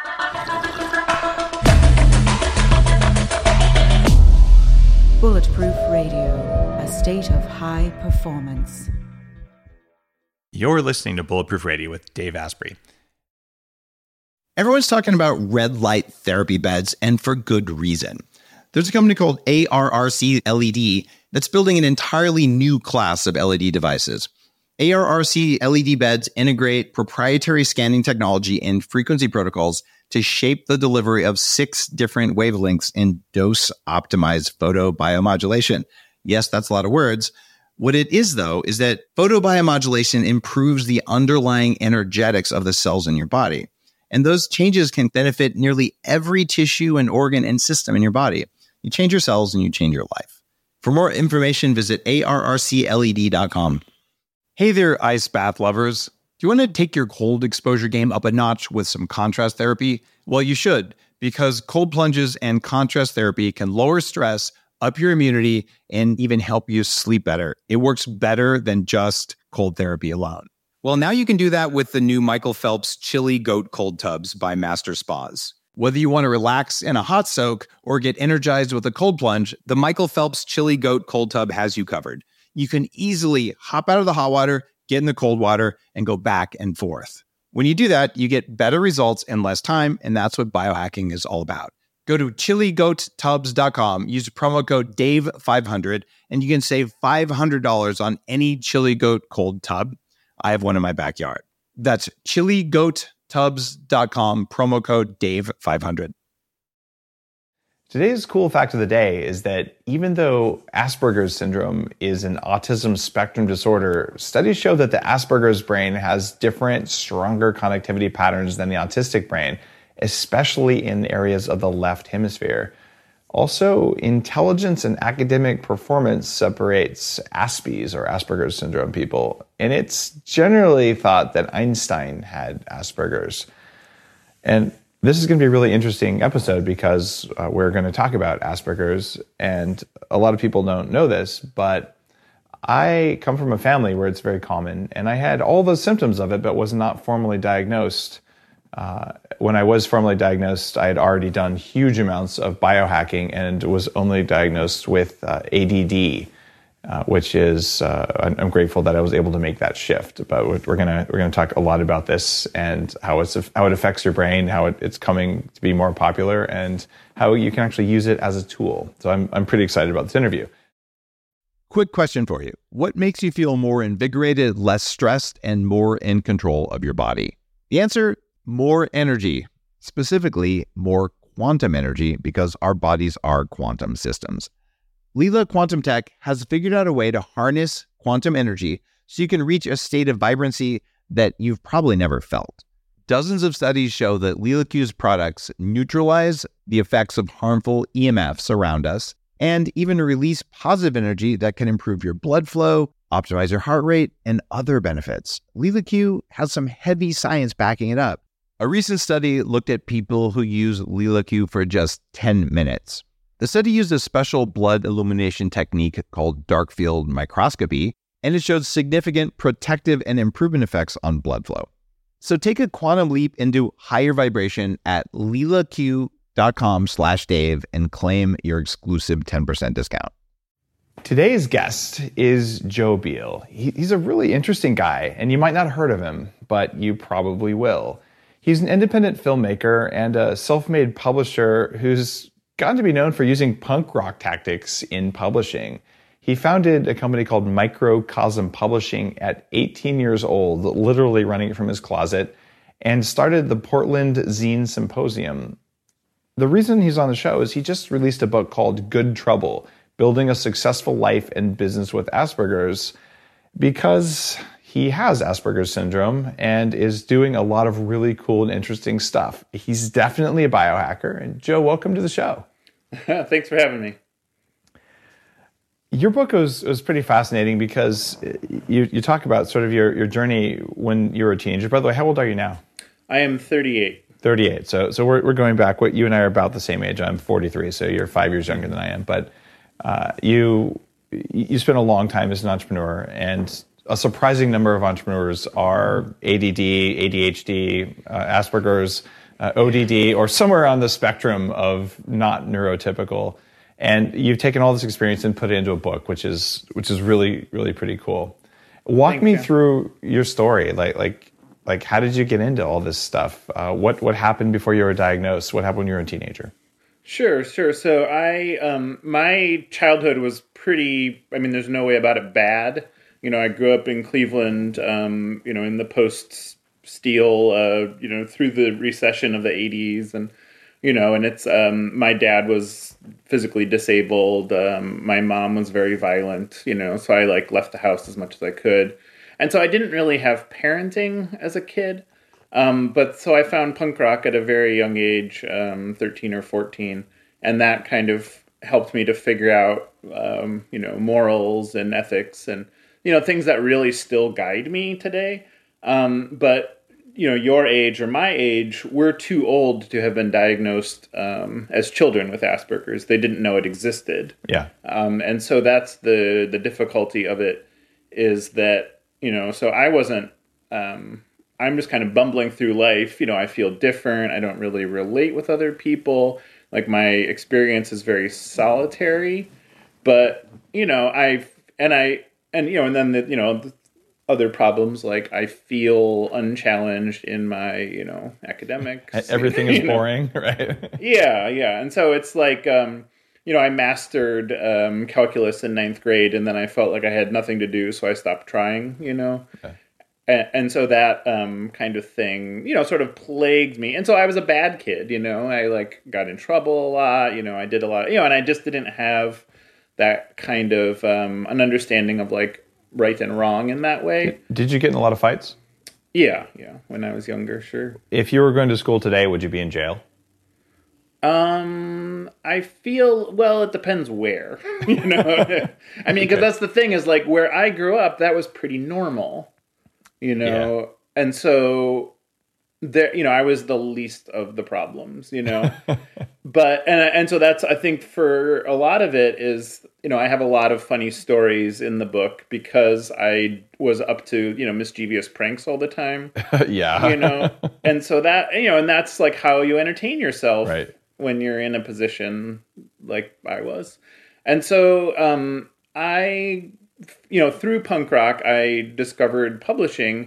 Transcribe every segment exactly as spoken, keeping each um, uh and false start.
Bulletproof Radio, a state of high performance. You're listening to Bulletproof Radio with Dave Asprey. Everyone's talking about red light therapy beds, and for good reason. There's a company called A R R C L E D that's building an entirely new class of L E D devices. A R R C L E D beds integrate proprietary scanning technology and frequency protocols to shape the delivery of six different wavelengths in dose-optimized photobiomodulation. Yes, that's a lot of words. What it is, though, is that photobiomodulation improves the underlying energetics of the cells in your body. And those changes can benefit nearly every tissue and organ and system in your body. You change your cells and you change your life. For more information, visit A R R C L E D dot com. Hey there, ice bath lovers. Do you want to take your cold exposure game up a notch with some contrast therapy? Well, you should, because cold plunges and contrast therapy can lower stress, up your immunity, and even help you sleep better. It works better than just cold therapy alone. Well, now you can do that with the new Michael Phelps Chili Goat Cold Tubs by Master Spas. Whether you want to relax in a hot soak or get energized with a cold plunge, the Michael Phelps Chili Goat Cold Tub has you covered. You can easily hop out of the hot water, get in the cold water, and go back and forth. When you do that, you get better results in less time, and that's what biohacking is all about. Go to chili goat tubs dot com, use promo code Dave five hundred, and you can save five hundred dollars on any Chili Goat cold tub. I have one in my backyard. That's chili goat tubs dot com, promo code Dave five hundred. Today's cool fact of the day is that even though Asperger's syndrome is an autism spectrum disorder, studies show that the Asperger's brain has different, stronger connectivity patterns than the autistic brain, especially in areas of the left hemisphere. Also, intelligence and academic performance separates Aspies or Asperger's syndrome people, and it's generally thought that Einstein had Asperger's. And this is going to be a really interesting episode because uh, we're going to talk about Asperger's, and a lot of people don't know this, but I come from a family where it's very common, and I had all the symptoms of it, but was not formally diagnosed. Uh, when I was formally diagnosed, I had already done huge amounts of biohacking and was only diagnosed with uh, A D D, uh, which is uh, I'm grateful that I was able to make that shift. But we're gonna we're gonna talk a lot about this and how it's how it affects your brain, how it, it's coming to be more popular, and how you can actually use it as a tool. So I'm I'm pretty excited about this interview. Quick question for you. What makes you feel more invigorated, less stressed, and more in control of your body? The answer: more energy, specifically more quantum energy, because our bodies are quantum systems. Lila Quantum Tech has figured out a way to harness quantum energy so you can reach a state of vibrancy that you've probably never felt. Dozens of studies show that LilaQ's products neutralize the effects of harmful E M Fs around us and even release positive energy that can improve your blood flow, optimize your heart rate, and other benefits. LilaQ has some heavy science backing it up. A recent study looked at people who use LilaQ for just ten minutes. The study used a special blood illumination technique called dark field microscopy, and it showed significant protective and improvement effects on blood flow. So take a quantum leap into higher vibration at lilaq dot com slash Dave and claim your exclusive ten percent discount. Today's guest is Joe Beal. He, he's a really interesting guy, and you might not have heard of him, but you probably will. He's an independent filmmaker and a self-made publisher who's gotten to be known for using punk rock tactics in publishing. He founded a company called Microcosm Publishing at eighteen years old, literally running it from his closet, and started the Portland Zine Symposium. The reason he's on the show is he just released a book called Good Trouble: Building a Successful Life and Business with Asperger's, because he has Asperger's syndrome and is doing a lot of really cool and interesting stuff. He's definitely a biohacker. And Joe, welcome to the show. Thanks for having me. Your book was, was pretty fascinating because you, you talk about sort of your, your journey when you were a teenager. By the way, how old are you now? I am thirty-eight. thirty-eight. So so we're we're going back. What you and I are about the same age. I'm forty-three, so you're five years younger than I am. But uh, you you spent a long time as an entrepreneur, and a surprising number of entrepreneurs are A D D, A D H D, uh, Asperger's, uh, O D D, or somewhere on the spectrum of not neurotypical. And you've taken all this experience and put it into a book, which is which is really, really pretty cool. Walk Thank me you. through your story. Like like like how did you get into all this stuff? Uh, what what happened before you were diagnosed? What happened when you were a teenager? Sure, sure. So I, um, my childhood was pretty, I mean, there's no way about it bad. You know, I grew up in Cleveland, um, you know, in the post-Steel, uh, you know, through the recession of the eighties. And, you know, and it's, um, my dad was physically disabled. Um, my mom was very violent, you know, so I like left the house as much as I could. And so I didn't really have parenting as a kid. Um, but so I found punk rock at a very young age, um, thirteen or fourteen, and that kind of helped me to figure out, um, you know, morals and ethics and, you know, things that really still guide me today. Um, but, you know, your age or my age, we're too old to have been diagnosed um, as children with Asperger's. They didn't know it existed. Yeah. Um, and so that's the, the difficulty of it is that, you know, so I wasn't... Um, I'm just kind of bumbling through life. You know, I feel different. I don't really relate with other people. Like my experience is very solitary, but you know, I and I and you know, and then the, you know, the other problems like I feel unchallenged in my, you know, academics. Everything is you know. boring, right? Yeah, yeah. And so it's like um, you know, I mastered um, calculus in ninth grade, and then I felt like I had nothing to do, so I stopped trying. You know. Okay. And, and so that um, kind of thing, you know, sort of plagued me. And so I was a bad kid, you know, I like got in trouble a lot, you know, I did a lot, you know, and I just didn't have that kind of um, an understanding of like right and wrong in that way. Did you get in a lot of fights? Yeah, yeah, when I was younger, sure. If you were going to school today, would you be in jail? Um, I feel, well, it depends where, you know, I mean, because that's the thing is like where I grew up, that was pretty normal. You know, yeah. And so there, you know, I was the least of the problems, you know, but, and, and so that's, I think for a lot of it is, you know, I have a lot of funny stories in the book because I was up to, you know, mischievous pranks all the time. Yeah. You know, and so that, you know, and that's like how you entertain yourself right. when you're in a position like I was. And so, um, I, you know, through punk rock, I discovered publishing,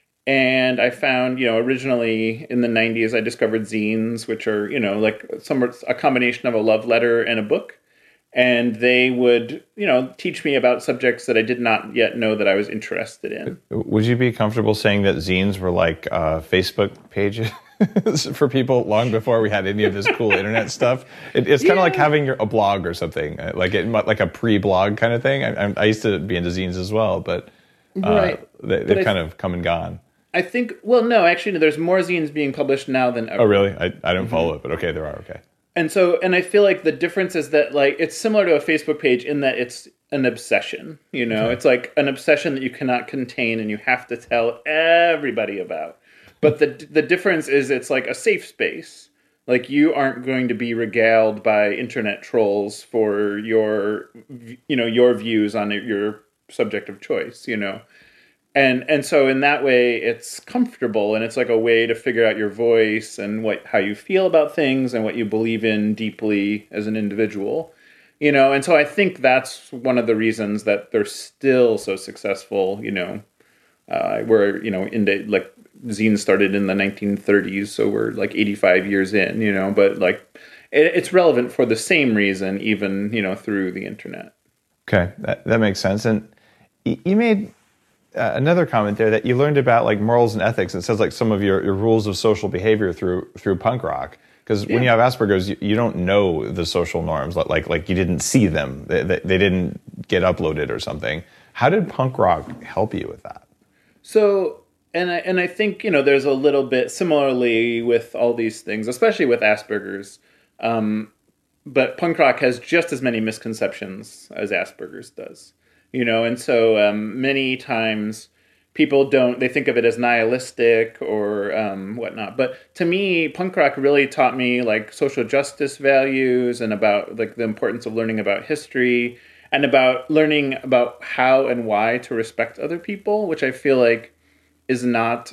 and I found, you know, originally in the nineties, I discovered zines, which are, you know, like some a combination of a love letter and a book, and they would, you know, teach me about subjects that I did not yet know that I was interested in. Would you be comfortable saying that zines were like uh, Facebook pages for people long before we had any of this cool internet stuff? It, it's kind of yeah. like having your, a blog or something, like it, like a pre-blog kind of thing. I, I used to be into zines as well, but uh, right. they, they've kind of come and gone. I think, well, no, actually, no, there's more zines being published now than ever. Oh, really? I, I don't mm-hmm. follow it, but okay, there are, okay. And so, and I feel like the difference is that, like, it's similar to a Facebook page in that it's an obsession, you know? Okay. It's like an obsession that you cannot contain and you have to tell everybody about. But the the difference is it's like a safe space. Like, you aren't going to be regaled by internet trolls for your, you know, your views on your subject of choice, you know? And and so in that way, it's comfortable, and it's like a way to figure out your voice and what how you feel about things and what you believe in deeply as an individual, you know. And so I think that's one of the reasons that they're still so successful. You know, uh, we're you know into like zines started in the nineteen thirties, so we're like eighty-five years in, you know. But like it, it's relevant for the same reason, even you know through the internet. Okay, that that makes sense. And you made Uh, another comment there that you learned about like morals and ethics. It says like some of your, your rules of social behavior through through punk rock. Because yeah. when you have Asperger's, you, you don't know the social norms. Like like you didn't see them. They, they, they didn't get uploaded or something. How did punk rock help you with that? So, and I and I think you know there's a little bit similarly with all these things, especially with Asperger's. Um, but punk rock has just as many misconceptions as Asperger's does. You know, and so um, many times people don't, they think of it as nihilistic or um, whatnot. But to me, punk rock really taught me like social justice values and about like the importance of learning about history and about learning about how and why to respect other people, which I feel like is not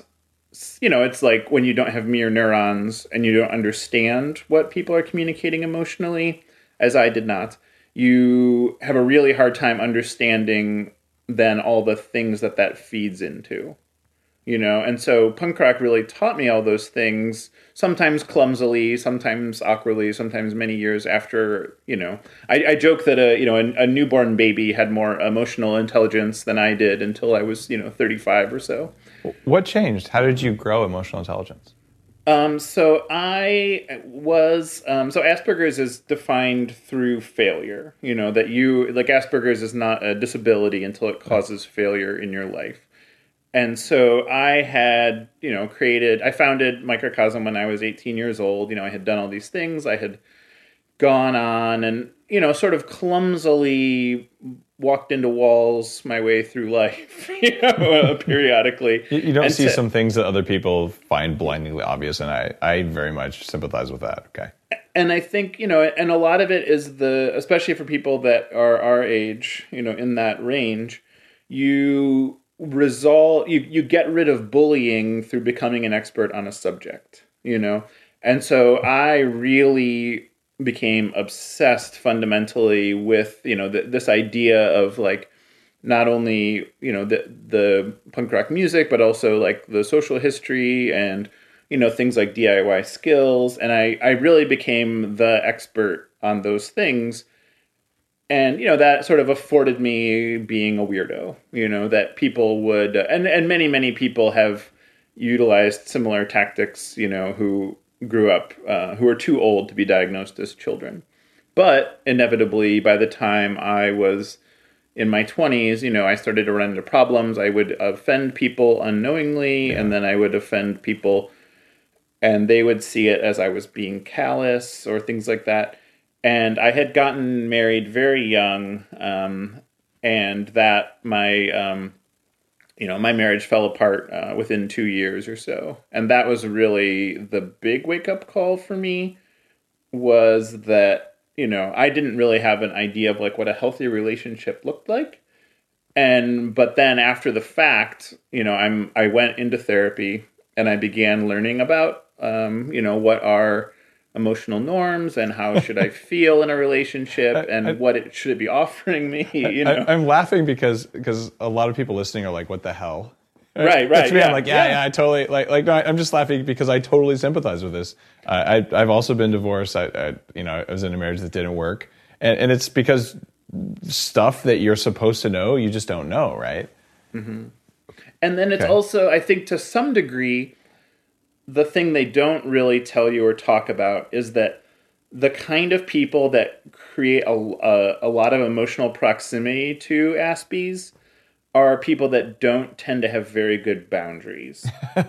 you know, it's like when you don't have mirror neurons and you don't understand what people are communicating emotionally, as I did not, you have a really hard time understanding then all the things that that feeds into, you know? And so punk rock really taught me all those things, sometimes clumsily, sometimes awkwardly, sometimes many years after, you know, I, I joke that a, you know, a, a newborn baby had more emotional intelligence than I did until I was, you know, thirty-five or so. What changed? How did you grow emotional intelligence? Um, so I was, um, so Asperger's is defined through failure, you know, that you, like Asperger's is not a disability until it causes failure in your life. And so I had, you know, created, I founded Microcosm when I was eighteen years old. You know, I had done all these things. I had gone on and, you know, sort of clumsily walked into walls my way through life, you know, periodically. You, you don't and see to, some things that other people find blindingly obvious, and I, I very much sympathize with that. Okay. And I think, you know, and a lot of it is the, especially for people that are our age, you know, in that range, you resolve, you, you get rid of bullying through becoming an expert on a subject, you know? And so I really became obsessed fundamentally with, you know, the, this idea of like, not only, you know, the, the punk rock music, but also like the social history and, you know, things like D I Y skills. And I, I really became the expert on those things. And, you know, that sort of afforded me being a weirdo, you know, that people would, and, and many, many people have utilized similar tactics, you know, who grew up, uh, who were too old to be diagnosed as children. But inevitably, by the time I was in my twenties, you know, I started to run into problems. I would offend people unknowingly, yeah. and then I would offend people, and they would see it as I was being callous or things like that. And I had gotten married very young, um, and that my, um, you know, my marriage fell apart uh, within two years or so. And that was really the big wake-up call for me, was that, you know, I didn't really have an idea of like what a healthy relationship looked like. And, but then after the fact, you know, I'm, I went into therapy and I began learning about, um, you know, what are emotional norms and how should I feel in a relationship and I, I, what it should it be offering me, you know. I, I'm laughing because, because a lot of people listening are like, what the hell? Right, right. That's me. Yeah, I'm like, yeah, yeah, yeah, I totally, like, like, no, I'm just laughing because I totally sympathize with this. Uh, I, I've also been divorced. I, I, you know, I was in a marriage that didn't work. And, and it's because stuff that you're supposed to know, you just don't know, right? Mm-hmm. And then it's okay. also, I think to some degree, the thing they don't really tell you or talk about is that the kind of people that create a, a, a lot of emotional proximity to Aspies are people that don't tend to have very good boundaries.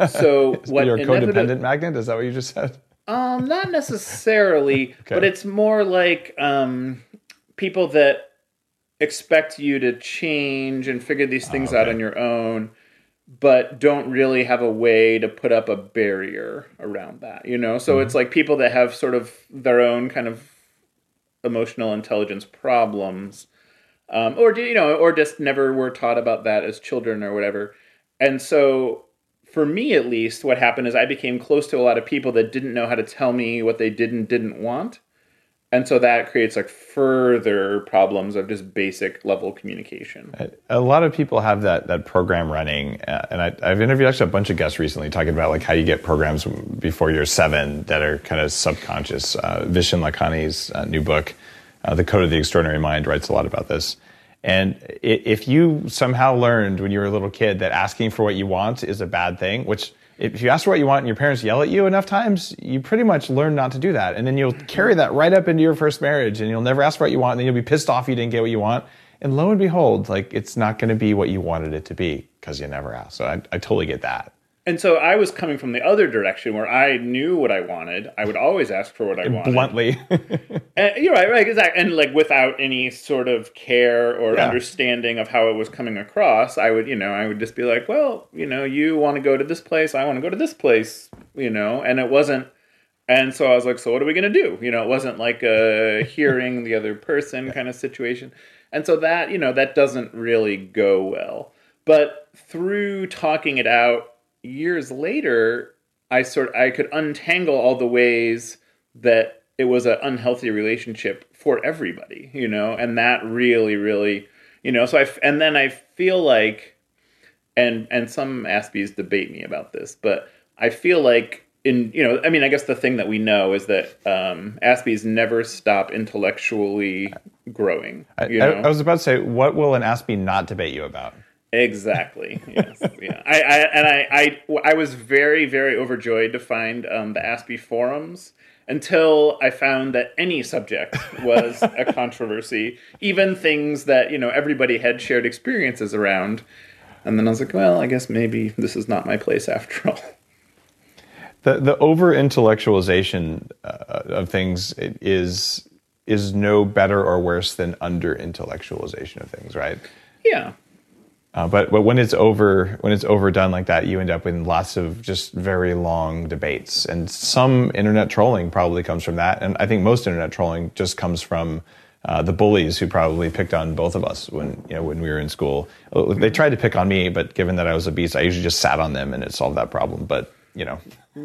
So what you're a inevitably, codependent magnet? Is that what you just said? Um, not necessarily, okay. But it's more like um, people that expect you to change and figure these things oh, okay. out on your own, but don't really have a way to put up a barrier around that, you know? So mm-hmm. it's like people that have sort of their own kind of emotional intelligence problems, um, or, you know, or just never were taught about that as children or whatever. And so for me, at least, what happened is I became close to a lot of people that didn't know how to tell me what they did and didn't want. And so that creates like further problems of just basic level communication. A lot of people have that that program running, uh, and I, I've interviewed actually a bunch of guests recently talking about like how you get programs before you're seven that are kind of subconscious. Uh, Vishen Lakhani's uh, new book, uh, The Code of the Extraordinary Mind, writes a lot about this. And if you somehow learned when you were a little kid that asking for what you want is a bad thing, which if you ask for what you want and your parents yell at you enough times, you pretty much learn not to do that. And then you'll carry that right up into your first marriage and you'll never ask for what you want. And then you'll be pissed off you didn't get what you want. And lo and behold, like it's not going to be what you wanted it to be because you never asked. So I, I totally get that. And so I was coming from the other direction where I knew what I wanted. I would always ask for what I wanted. Bluntly. And you're right, right, exactly. And like without any sort of care or yeah. understanding of how it was coming across, I would, you know, I would just be like, well, you know, you want to go to this place, I want to go to this place, you know, and it wasn't, and so I was like, so what are we going to do? You know, it wasn't like a hearing the other person kind of situation. And so that, you know, that doesn't really go well. But through talking it out, years later, I sort I could untangle all the ways that it was an unhealthy relationship for everybody, you know, and that really, really, you know, so I, and then I feel like, and, and some Aspies debate me about this, but I feel like in, you know, I mean, I guess the thing that we know is that um, Aspies never stop intellectually growing. You I, know? I, I was about to say, what will an Aspie not debate you about? Exactly. Yes. Yeah. I, I and I, I I was very, very overjoyed to find um, the Aspie forums until I found that any subject was a controversy, even things that, you know, everybody had shared experiences around. And then I was like, well, I guess maybe this is not my place after all. The the over intellectualization uh, of things is is no better or worse than under intellectualization of things, right? Yeah. Uh, but but when it's over when it's overdone like that, you end up with lots of just very long debates, and some internet trolling probably comes from that. And I think most internet trolling just comes from uh, the bullies who probably picked on both of us when you know when we were in school. They tried to pick on me, but given that I was obese, I usually just sat on them and it solved that problem. But you know.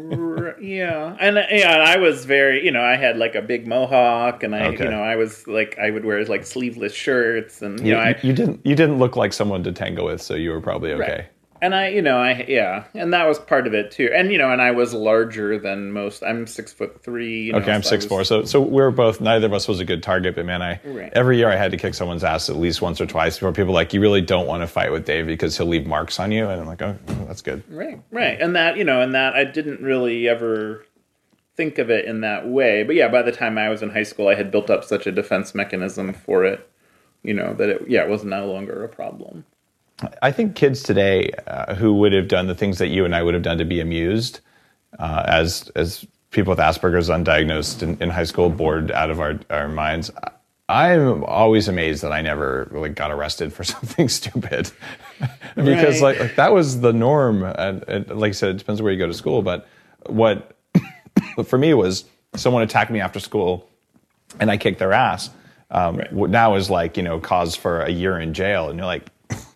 Yeah, and yeah, and I was very, you know, I had like a big mohawk, and I, Okay. you know, I was like, I would wear like sleeveless shirts, and you You, know, I you didn't you didn't look like someone to tangle with, so you were probably okay. Right. And I, you know, I yeah, and that was part of it too. And you know, and I was larger than most. I'm six foot three. You know, Okay, I'm so I six was- four. So so we're both. Neither of us was a good target, but man, I Right. every year I had to kick someone's ass at least once or twice before people were like, you really don't want to fight with Dave because he'll leave marks on you, and I'm like, oh, that's good. Right, right, and that, you know, and that I didn't really ever think of it in that way. But yeah, by the time I was in high school, I had built up such a defense mechanism for it, you know, that it yeah, it was no longer a problem. I think kids today uh, who would have done the things that you and I would have done to be amused, uh, as as people with Asperger's undiagnosed in, in high school, bored out of our, our minds. I'm always amazed that I never like got arrested for something stupid, because Right. like, like that was the norm. And, and like I said, it depends where you go to school. But what for me was someone attacked me after school, and I kicked their ass. Um, Right. what now is like you know cause for a year in jail, and you're like.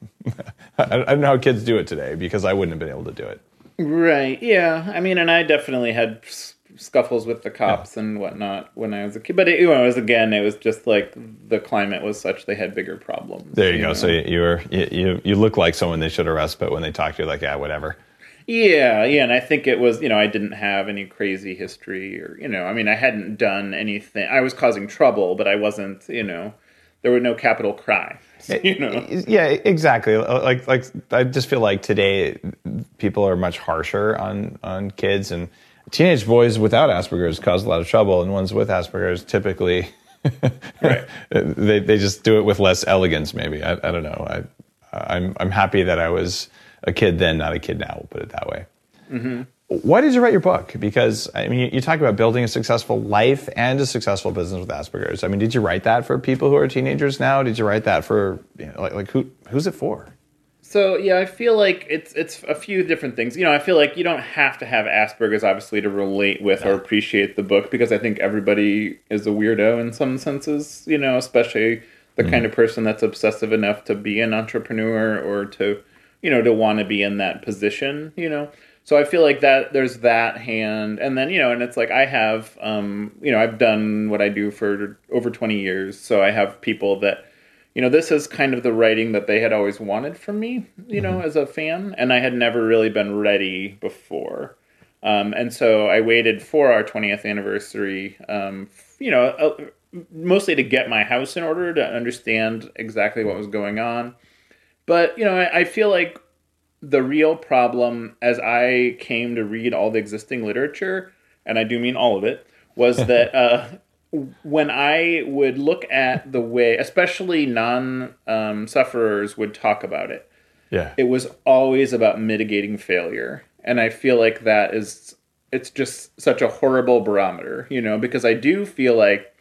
I don't know how kids do it today because I wouldn't have been able to do it. Right. Yeah. I mean, and I definitely had s- scuffles with the cops and whatnot when I was a kid. But it, you know, it was again, it was just like the climate was such they had bigger problems. There you, go. know? So you, you were you, you you look like someone they should arrest, but when they talk to you, like yeah, whatever. Yeah, yeah, and I think it was, you know, I didn't have any crazy history, or you know, I mean, I hadn't done anything. I was causing trouble, but I wasn't, you know, there were no capital crimes. You know. Yeah, exactly. Like like I just feel like today people are much harsher on on kids, and teenage boys without Asperger's cause a lot of trouble, and ones with Asperger's typically Right. they they just do it with less elegance. Maybe I, I don't know. I I'm I'm happy that I was a kid then, not a kid now. We'll put it that way. Mm-hmm. Why did you write your book? Because I mean, you, you talk about building a successful life and a successful business with Asperger's. I mean, did you write that for people who are teenagers now? Did you write that for you know, like like who who's it for? So yeah, I feel like it's it's a few different things. You know, I feel like you don't have to have Asperger's obviously to relate with or appreciate the book, because I think everybody is a weirdo in some senses. You know, especially the kind of person that's obsessive enough to be an entrepreneur or to, you know, to want to be in that position. You know. So I feel like that there's that hand, and then, you know, and it's like I have, um, you know, I've done what I do for over twenty years. So I have people that, you know, this is kind of the writing that they had always wanted from me, you know, as a fan, and I had never really been ready before. Um, and so I waited for our twentieth anniversary, um, you know, uh, mostly to get my house in order, to understand exactly what was going on. But, you know, I, I feel like the real problem, as I came to read all the existing literature, and I do mean all of it, was that uh, when I would look at the way, especially non-sufferers um, would talk about it, Yeah. it was always about mitigating failure. And I feel like that is, it's just such a horrible barometer, you know, because I do feel like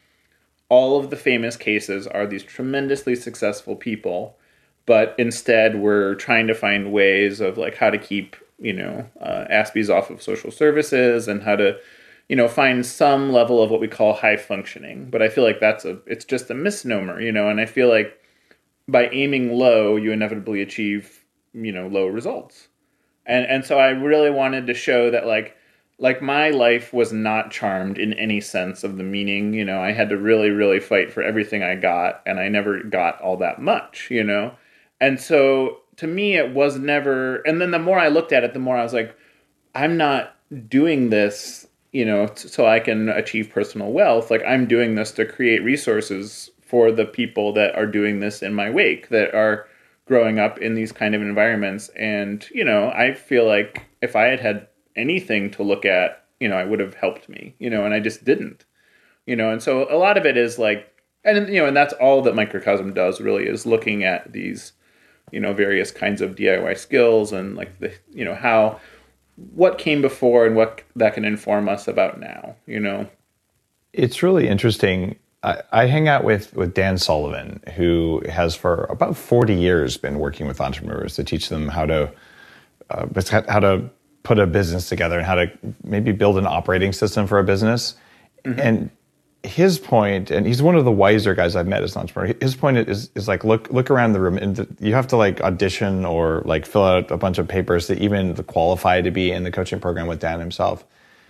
all of the famous cases are these tremendously successful people, but instead we're trying to find ways of like how to keep, you know, uh, Aspies off of social services, and how to, you know, find some level of what we call high functioning. But I feel like that's a, it's just a misnomer, you know, and I feel like by aiming low, you inevitably achieve, you know, low results. And and so I really wanted to show that like like my life was not charmed in any sense of the meaning. You know, I had to really, really fight for everything I got, and I never got all that much, you know? And so to me, it was never, and then the more I looked at it, the more I was like, I'm not doing this, you know, t- so I can achieve personal wealth. Like, I'm doing this to create resources for the people that are doing this in my wake, that are growing up in these kind of environments. And, you know, I feel like if I had had anything to look at, you know, it would have helped me, you know, and I just didn't, you know. And so a lot of it is like, and, you know, and that's all that Microcosm does really, is looking at these, you know, various kinds of D I Y skills and like the, you know, how, what came before and what that can inform us about now, you know. It's really interesting. I, I hang out with, with Dan Sullivan, who has for about forty years been working with entrepreneurs to teach them how to, uh, how to put a business together and how to maybe build an operating system for a business. Mm-hmm. And his point, and he's one of the wiser guys I've met as an entrepreneur. His point is is like look look around the room, and you have to like audition or like fill out a bunch of papers to even qualify to be in the coaching program with Dan himself.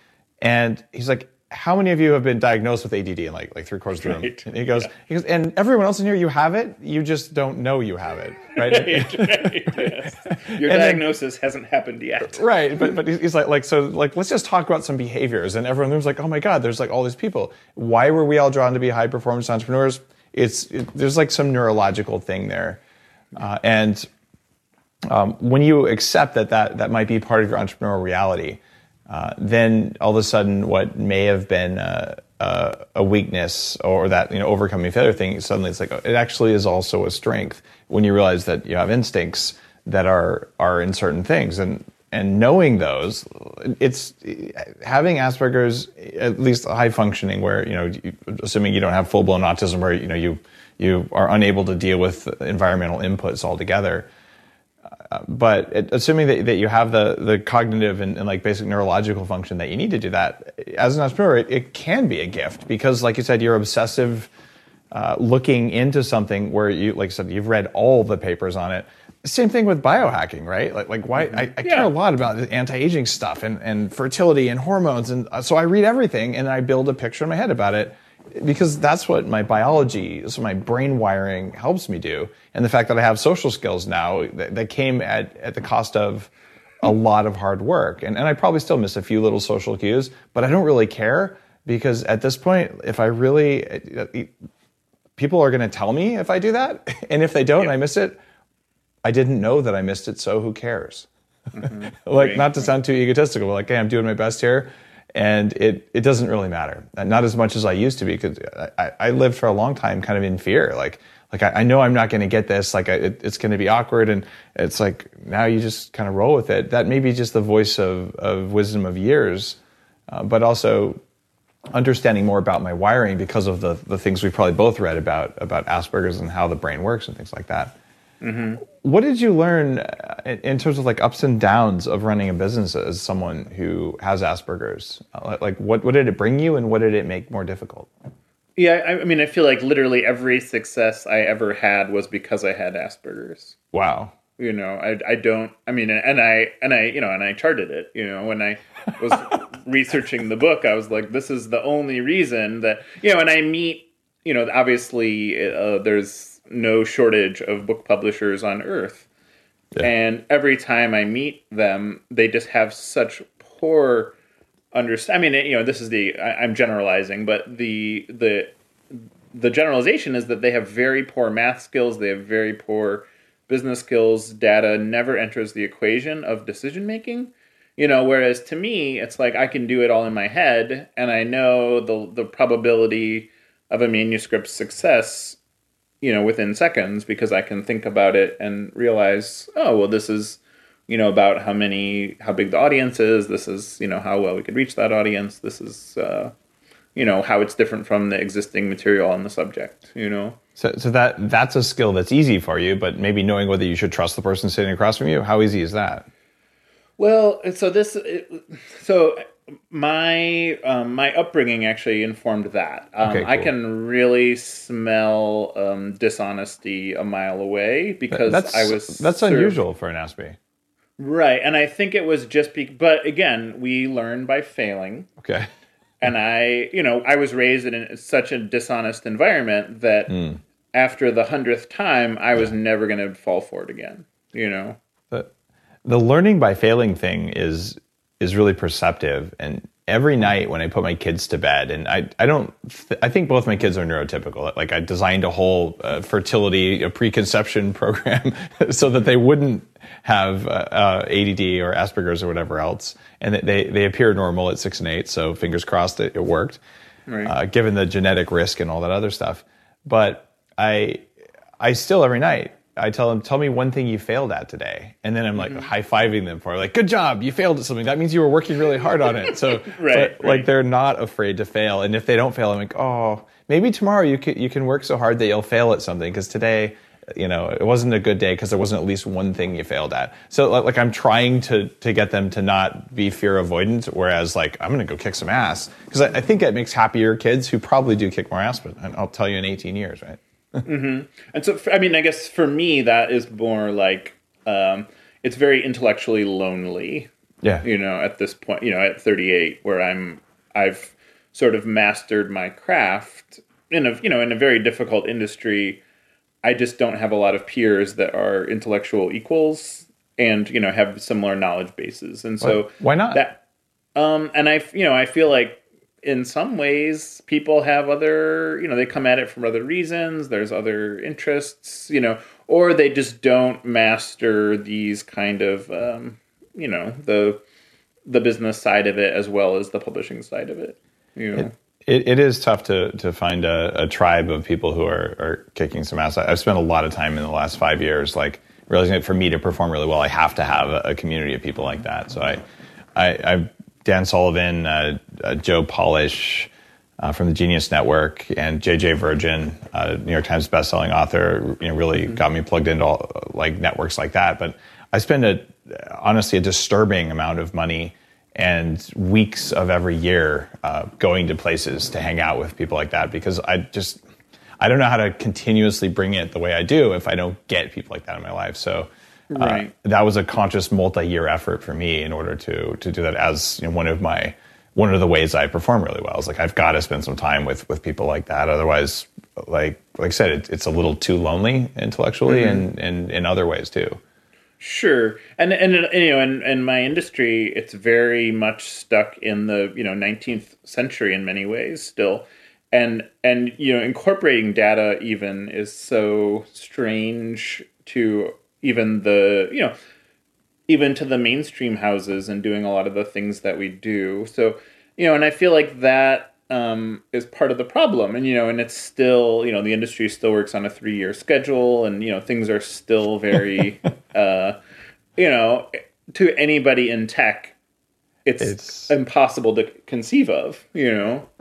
And he's like, how many of you have been diagnosed with A D D? And like like three quarters of the room. Right. And he goes, yeah. he goes, and everyone else in here, you have it. You just don't know you have it, right? right, right yes. Your and diagnosis then, hasn't happened yet. Right, but but he's like like so like let's just talk about some behaviors. And everyone was like, oh my God, there's like all these people. Why were we all drawn to be high performance entrepreneurs? It's it, there's like some neurological thing there, uh, and um, when you accept that that that might be part of your entrepreneurial reality. Uh, then all of a sudden, what may have been uh, uh, a weakness or that, you know, overcoming failure thing, suddenly it's like, oh, it actually is also a strength when you realize that you have instincts that are are in certain things, and and knowing those, it's having Asperger's, at least high functioning, where, you know, assuming you don't have full blown autism, where, you know, you you are unable to deal with environmental inputs altogether. Uh, but it, assuming that, that you have the, the cognitive and, and like basic neurological function that you need to do that, as an entrepreneur, it, it can be a gift, because like you said, you're obsessive uh, looking into something where you, like I said, you've read all the papers on it. Same thing with biohacking, right? Like, like why I, I yeah. care a lot about the anti-aging stuff and, and fertility and hormones. And so I read everything and I build a picture in my head about it, because that's what my biology, so my brain wiring helps me do. And the fact that I have social skills now that, that came at, at the cost of a lot of hard work. And, and I probably still miss a few little social cues, but I don't really care, because at this point, if I really, people are going to tell me if I do that. And if they don't, yeah. I miss it, I didn't know that I missed it, so who cares? Mm-hmm. Like, not to sound too egotistical, but like, hey, I'm doing my best here. And it, it doesn't really matter. Not as much as I used to be, because I, I lived for a long time kind of in fear. Like, like I, I know I'm not going to get this. Like, I, it, it's going to be awkward. And it's like, now you just kind of roll with it. That may be just the voice of, of wisdom of years, uh, but also understanding more about my wiring because of the, the things we've probably both read about, about Asperger's and how the brain works and things like that. Mm-hmm. What did you learn in terms of like ups and downs of running a business as someone who has Asperger's? Like, what, what did it bring you, and what did it make more difficult? Yeah, I, I mean, I feel like literally every success I ever had was because I had Asperger's. Wow. You know, I, I don't, I mean, and I, and I, you know, and I charted it, you know, when I was researching the book, I was like, this is the only reason that, you know, and I meet, you know, obviously uh, there's no shortage of book publishers on earth. Yeah. And every time I meet them, they just have such poor understanding. I mean, you know, this is the, I, I'm generalizing, but the, the, the generalization is that they have very poor math skills. They have very poor business skills. Data never enters the equation of decision making, you know, whereas to me, it's like I can do it all in my head, and I know the the probability of a manuscript's success, you know, within seconds, because I can think about it and realize, oh, well, this is, you know, about how many, how big the audience is. This is, you know, how well we could reach that audience. This is, uh, you know, how it's different from the existing material on the subject, you know. So, so that that's a skill that's easy for you, but maybe knowing whether you should trust the person sitting across from you, how easy is that? Well, so this, so my um, my upbringing actually informed that. Um, okay, cool. I can really smell um, dishonesty a mile away, because that's, I was that's served. unusual for an Aspie. Right. And I think it was just, be- but again, we learn by failing. Okay. And I, you know, I was raised in a, such a dishonest environment that mm. after the hundredth time, I was never going to fall for it again, you know? The, the learning by failing thing is is really perceptive. And every night when I put my kids to bed, and I, I don't, th- I think both my kids are neurotypical. Like I designed a whole uh, fertility, a preconception program so that they wouldn't have uh, uh, A D D or Asperger's or whatever else. And they, they appear normal at six and eight. So fingers crossed it, it worked, right. uh, given the genetic risk and all that other stuff. But I, I still every night, I tell them, tell me one thing you failed at today. And then I'm like mm-hmm. high-fiving them for it. Like, good job, you failed at something. That means you were working really hard on it. So right, but, right. like they're not afraid to fail. And if they don't fail, I'm like, oh, maybe tomorrow you can, you can work so hard that you'll fail at something. Because today, you know, it wasn't a good day because there wasn't at least one thing you failed at. So like I'm trying to to get them to not be fear avoidant, whereas like I'm going to go kick some ass. Because I, I think it makes happier kids who probably do kick more ass, but I'll tell you in eighteen years, right? mm-hmm. And so, I mean, I guess for me, that is more like, um, it's very intellectually lonely. Yeah. You know, at this point, you know, at thirty-eight, where I'm, I've sort of mastered my craft in a, you know, in a very difficult industry. I just don't have a lot of peers that are intellectual equals and, you know, have similar knowledge bases. And so why not? That, um, and I, you know, I feel like, in some ways, people have other, you know, they come at it for other reasons. There's other interests, you know, or they just don't master these kind of, um, you know, the the business side of it as well as the publishing side of it. You know, it, it, it is tough to to find a, a tribe of people who are, are kicking some ass. I've spent a lot of time in the last five years, like realizing that for me to perform really well, I have to have a, a community of people like that. So I, I, I Dan Sullivan, uh, uh, Joe Polish uh, from the Genius Network, and J J Virgin, uh, New York Times bestselling author, you know, really mm-hmm. got me plugged into all, like networks like that. But I spend a honestly a disturbing amount of money and weeks of every year uh, going to places to hang out with people like that because I just I don't know how to continuously bring it the way I do if I don't get people like that in my life. So. Right. Uh, that was a conscious multi-year effort for me in order to to do that as you know, one of my one of the ways I perform really well. Is like I've got to spend some time with with people like that. Otherwise, like like I said, it, it's a little too lonely intellectually mm-hmm. and, and in other ways too. Sure, and and, and you know, in, in my industry, it's very much stuck in the you know nineteenth century in many ways still, and and you know incorporating data even is so strange to. Even the, you know, even to the mainstream houses and doing a lot of the things that we do. So, you know, and I feel like that um, is part of the problem. And, you know, and it's still, you know, the industry still works on a three-year schedule and, you know, things are still very, uh, you know, to anybody in tech, it's, it's impossible to conceive of, you know.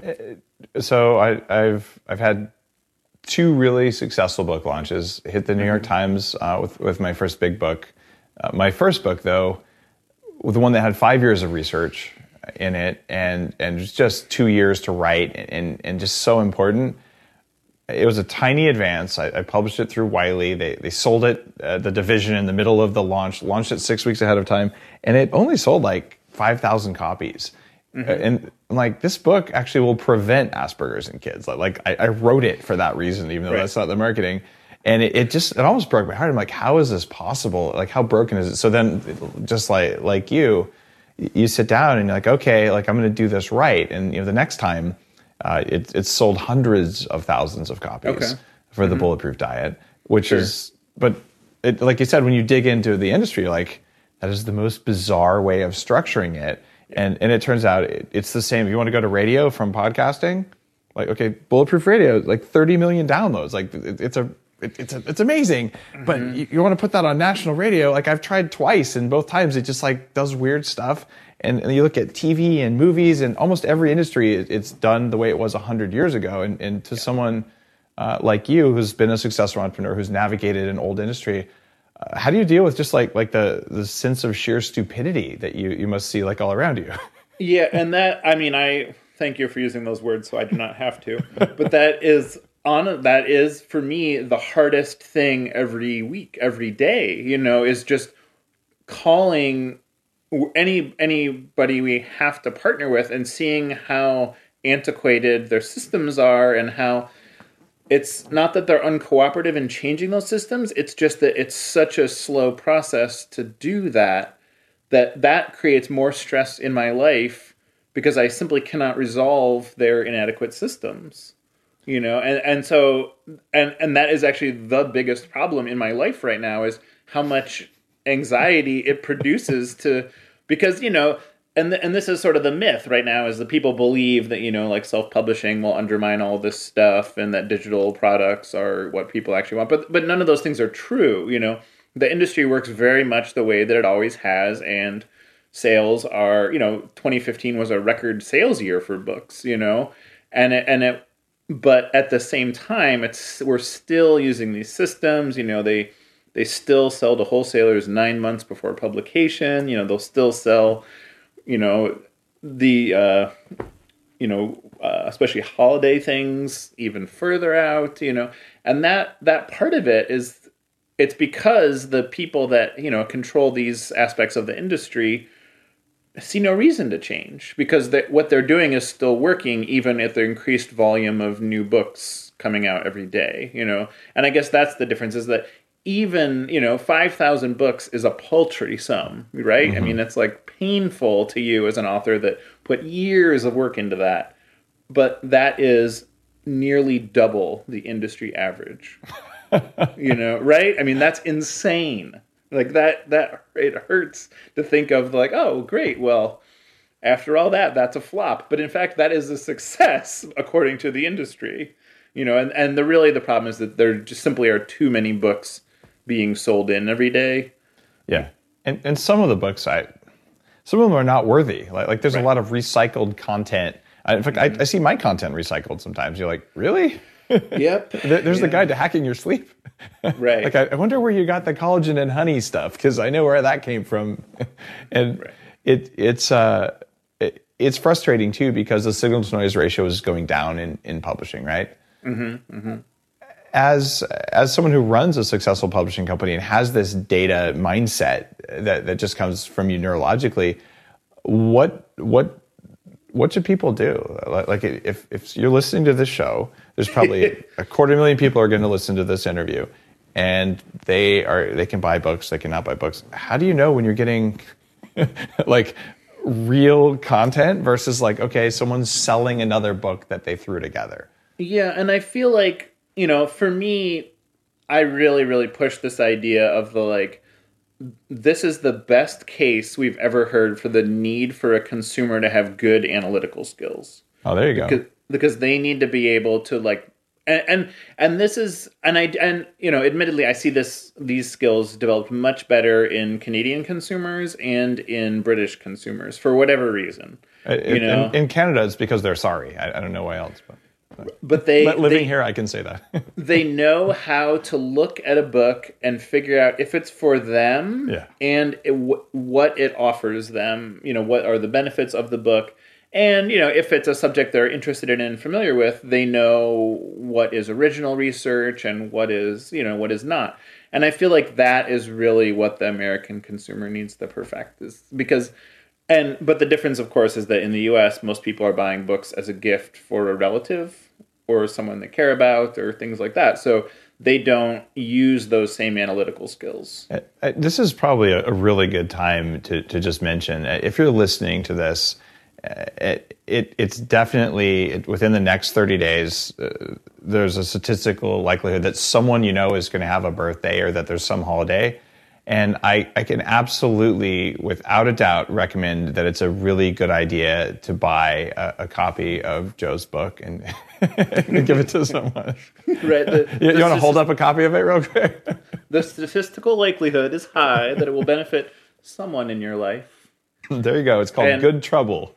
So I, I've I've had two really successful book launches. Hit the New York Times uh, with with my first big book. Uh, my first book, though, was the one that had five years of research in it, and and just two years to write, and and just so important. It was a tiny advance. I, I published it through Wiley. They they sold it, uh, the division in the middle of the launch, launched it six weeks ahead of time, and it only sold like five thousand copies. Mm-hmm. Uh, and I'm like, this book actually will prevent Asperger's in kids. Like, like I, I wrote it for that reason, even though right. that's not the marketing. And it, it just, it almost broke my heart. I'm like, how is this possible? Like, how broken is it? So then, just like like you, you sit down and you're like, okay, like I'm going to do this right. And you know, the next time, uh, it it's sold hundreds of thousands of copies okay. for mm-hmm. the Bulletproof Diet, which sure. is, but it, like you said, when you dig into the industry, you're like, that is the most bizarre way of structuring it. And and it turns out it, it's the same. If you want to go to radio from podcasting, like, okay, Bulletproof Radio, like thirty million downloads. Like it, it's a it, it's a, it's amazing. Mm-hmm. But you, you want to put that on national radio? Like I've tried twice, and both times it just like does weird stuff. And, and you look at T V and movies, and almost every industry, it, it's done the way it was a hundred years ago. And and to yeah. someone uh, like you, who's been a successful entrepreneur, who's navigated an old industry. Uh, how do you deal with just like like the, the sense of sheer stupidity that you, you must see like all around you? Yeah, and that, I mean, I thank you for using those words so I do not have to. But that is, on that is, for me, the hardest thing every week, every day, you know, is just calling any anybody we have to partner with and seeing how antiquated their systems are, and how it's not that they're uncooperative in changing those systems, it's just that it's such a slow process to do that, that that creates more stress in my life because I simply cannot resolve their inadequate systems. You know, and, and so, and, and that is actually the biggest problem in my life right now, is how much anxiety it produces to, because, you know, and the, and this is sort of the myth right now, is that people believe that, you know, like self-publishing will undermine all this stuff and that digital products are what people actually want. But, but none of those things are true. You know, the industry works very much the way that it always has, and sales are, you know, twenty fifteen was a record sales year for books, you know, and it, and it, but at the same time, it's we're still using these systems. You know, they they still sell to wholesalers nine months before publication. You know, they'll still sell, you know, the uh, you know, uh, especially holiday things even further out. You know, and that that part of it is, it's because the people that, you know, control these aspects of the industry see no reason to change, because they, what they're doing is still working, even at the increased volume of new books coming out every day, you know? And I guess that's the difference, is that even, you know, five thousand books is a paltry sum, right? Mm-hmm. I mean, it's like painful to you as an author that put years of work into that, but that is nearly double the industry average, you know, right? I mean, that's insane. Like that, that it hurts to think of, like, oh, great. Well, after all that, that's a flop. But in fact, that is a success according to the industry, you know. And, and the really the problem is that there just simply are too many books being sold in every day. Yeah, and and some of the books, I some of them are not worthy. Like like there's right. a lot of recycled content. In fact, mm-hmm. I, I see my content recycled sometimes. You're like, really? Yep. There's yeah. the guide to hacking your sleep. Right. Like, I, I wonder where you got the collagen and honey stuff, because I know where that came from. And right. it it's uh it, it's frustrating too, because the signal to noise ratio is going down in, in publishing, right? Mm-hmm, mm-hmm. As as someone who runs a successful publishing company and has this data mindset that, that just comes from you neurologically, what what what should people do? Like, if if you're listening to this show, there's probably a quarter million people are going to listen to this interview, and they are they can buy books, they cannot buy books. How do you know when you're getting like real content versus like, okay, someone's selling another book that they threw together? Yeah, and I feel like, you know, for me, I really, really push this idea of the, like, this is the best case we've ever heard for the need for a consumer to have good analytical skills. Oh, there you go. Because, because they need to be able to, like, and, and and this is, and I and you know, admittedly, I see this these skills developed much better in Canadian consumers and in British consumers for whatever reason. It, you know, in, in Canada, it's because they're sorry. I, I don't know why else, but. But they but living they, here, I can say that. They know how to look at a book and figure out if it's for them, yeah. and it, w- what it offers them. You know, what are the benefits of the book, and you know, if it's a subject they're interested in and familiar with, they know what is original research and what is, you know, what is not. And I feel like that is really what the American consumer needs to perfect, is because. And but the difference, of course, is that in the U S, most people are buying books as a gift for a relative or someone they care about or things like that. So they don't use those same analytical skills. This is probably a really good time to, to just mention, if you're listening to this, it, it it's definitely within the next thirty days, uh, there's a statistical likelihood that someone you know is going to have a birthday or that there's some holiday. And I, I can absolutely, without a doubt, recommend that it's a really good idea to buy a, a copy of Joe's book and, and give it to someone. Right. The, you you want to hold up a copy of it real quick? The statistical likelihood is high that it will benefit someone in your life. There you go. It's called and, Good Trouble.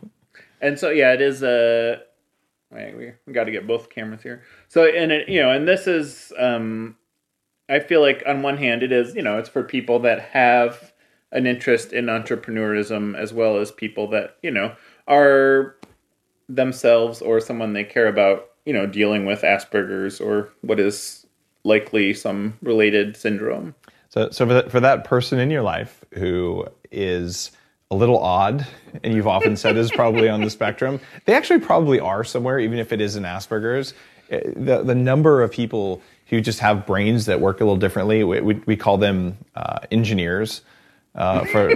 And so, yeah, it is a... Wait, we got to get both cameras here. So, and it, you know, and this is... Um, I feel like on one hand it is, you know, it's for people that have an interest in entrepreneurism as well as people that, you know, are themselves or someone they care about, you know, dealing with Asperger's or what is likely some related syndrome. It's So, so for that, for that person in your life who is a little odd, and you've often said is probably on the spectrum, they actually probably are somewhere, even if it is an Asperger's. The the number of people who just have brains that work a little differently, we we, we call them uh, engineers. Uh, for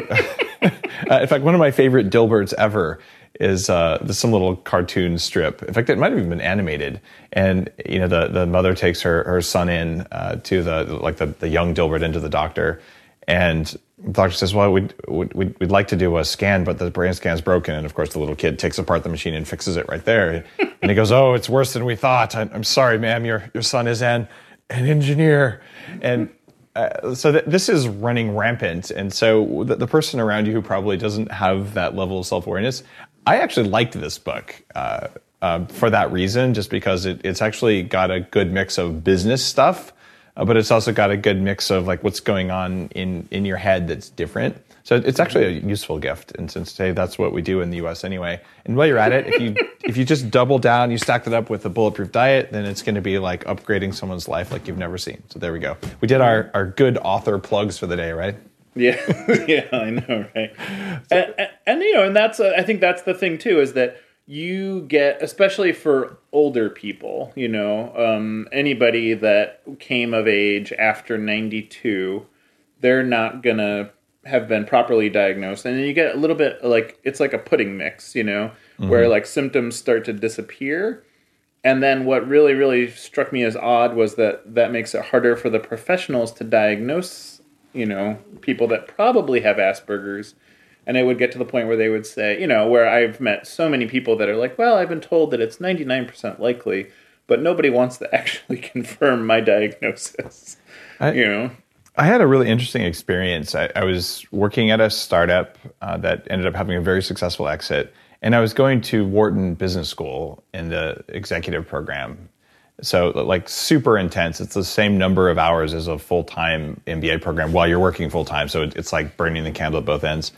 uh, in fact, one of my favorite Dilberts ever is uh, there's some little cartoon strip. In fact, it might have even been animated. And you know, the the mother takes her her son in uh, to the like the the young Dilbert into the doctor, and the doctor says, "Well, we'd we'd we'd like to do a scan, but the brain scan's broken." And of course, the little kid takes apart the machine and fixes it right there. And he goes, "Oh, it's worse than we thought. I'm, I'm sorry, ma'am. Your your son is an an engineer." And Uh, so th- this is running rampant, and so the, the person around you who probably doesn't have that level of self-awareness, I actually liked this book uh, uh, for that reason, just because it, it's actually got a good mix of business stuff, uh, but it's also got a good mix of like what's going on in, in your head that's different. So it's actually a useful gift, and since today that's what we do in the U S anyway. And while you're at it, if you if you just double down, you stack that up with a bulletproof diet, then it's going to be like upgrading someone's life like you've never seen. So there we go. We did our, our good author plugs for the day, right? Yeah, yeah, I know, right? and, and, and you know, and that's uh, I think that's the thing too, is that you get, especially for older people, you know, um, anybody that came of age after ninety-two, they're not gonna have been properly diagnosed, and then you get a little bit like it's like a pudding mix, you know, mm-hmm. where like symptoms start to disappear. And then what really, really struck me as odd was that that makes it harder for the professionals to diagnose, you know, people that probably have Asperger's. And it would get to the point where they would say, you know, where I've met so many people that are like, well, I've been told that it's ninety-nine percent likely, but nobody wants to actually confirm my diagnosis, I, you know. I had a really interesting experience. I, I was working at a startup uh, that ended up having a very successful exit, and I was going to Wharton Business School in the executive program. So like super intense. It's the same number of hours as a full-time M B A program while you're working full-time. So it, it's like burning the candle at both ends.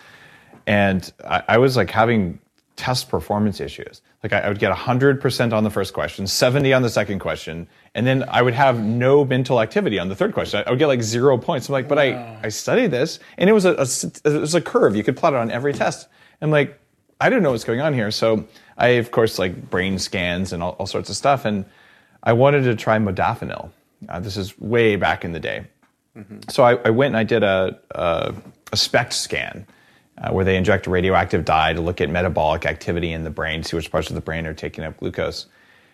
And I, I was like having test performance issues. Like I, I would get one hundred percent on the first question, seventy on the second question, and then I would have no mental activity on the third question. I would get like zero points. I'm like, but wow. I, I studied this, and it was a, a it was a curve. You could plot it on every test. I'm like, I don't know what's going on here. So I, of course, like brain scans and all, all sorts of stuff, and I wanted to try modafinil. Uh, this is way back in the day. Mm-hmm. So I, I went and I did a, a, a SPECT scan, Uh, where they inject a radioactive dye to look at metabolic activity in the brain, see which parts of the brain are taking up glucose.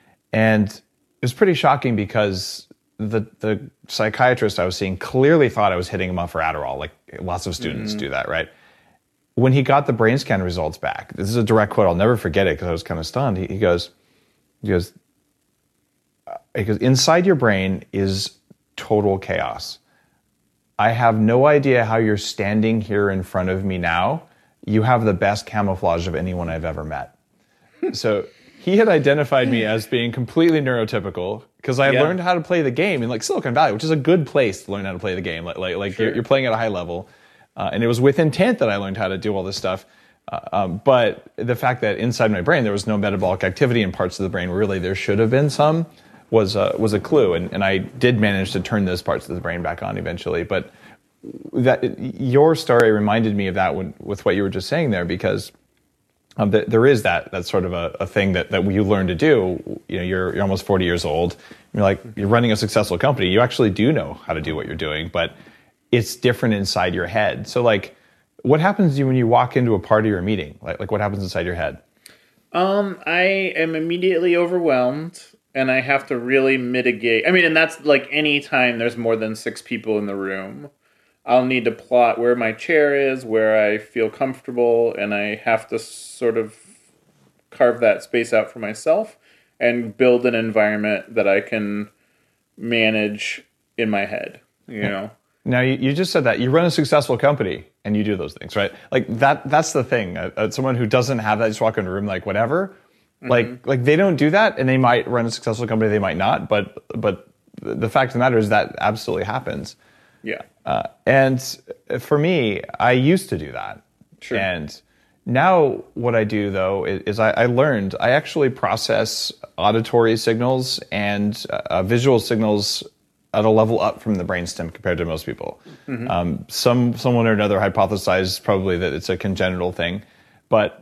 And it was pretty shocking because the the psychiatrist I was seeing clearly thought I was hitting him off for Adderall, like lots of students mm-hmm. do that, right? When he got the brain scan results back, this is a direct quote, I'll never forget it because I was kind of stunned. He, he goes, he goes, he goes, inside your brain is total chaos. I have no idea how you're standing here in front of me now. You have the best camouflage of anyone I've ever met. So he had identified me as being completely neurotypical because I had yeah. learned how to play the game in like Silicon Valley, which is a good place to learn how to play the game. Like, like, like sure. you're, you're playing at a high level. Uh, and it was with intent that I learned how to do all this stuff. Uh, um, but the fact that inside my brain there was no metabolic activity in parts of the brain where really there should have been some was uh, was a clue. And, and I did manage to turn those parts of the brain back on eventually. But that your story reminded me of that when, with what you were just saying there, because um, th- there is that that sort of a, a thing that, that you learn to do. You know, you're you're almost forty years old. You're like you're running a successful company. You actually do know how to do what you're doing, but it's different inside your head. So, like, what happens to you when you walk into a party or a meeting? Like, like what happens inside your head? Um, I am immediately overwhelmed, and I have to really mitigate. I mean, and that's like any time there's more than six people in the room. I'll need to plot where my chair is, where I feel comfortable, and I have to sort of carve that space out for myself and build an environment that I can manage in my head, you know? Now, you, you just said that. You run a successful company, and you do those things, right? Like, that. that's the thing. Uh, uh, someone who doesn't have that, just walk into a room like, whatever, mm-hmm. like, like they don't do that, and they might run a successful company, they might not, but but the fact of the matter is that absolutely happens. Yeah. Uh, and for me, I used to do that. Sure. And now what I do, though, is, is I, I learned I actually process auditory signals and uh, visual signals at a level up from the brainstem compared to most people. Mm-hmm. Um, some someone or another hypothesized probably that it's a congenital thing, but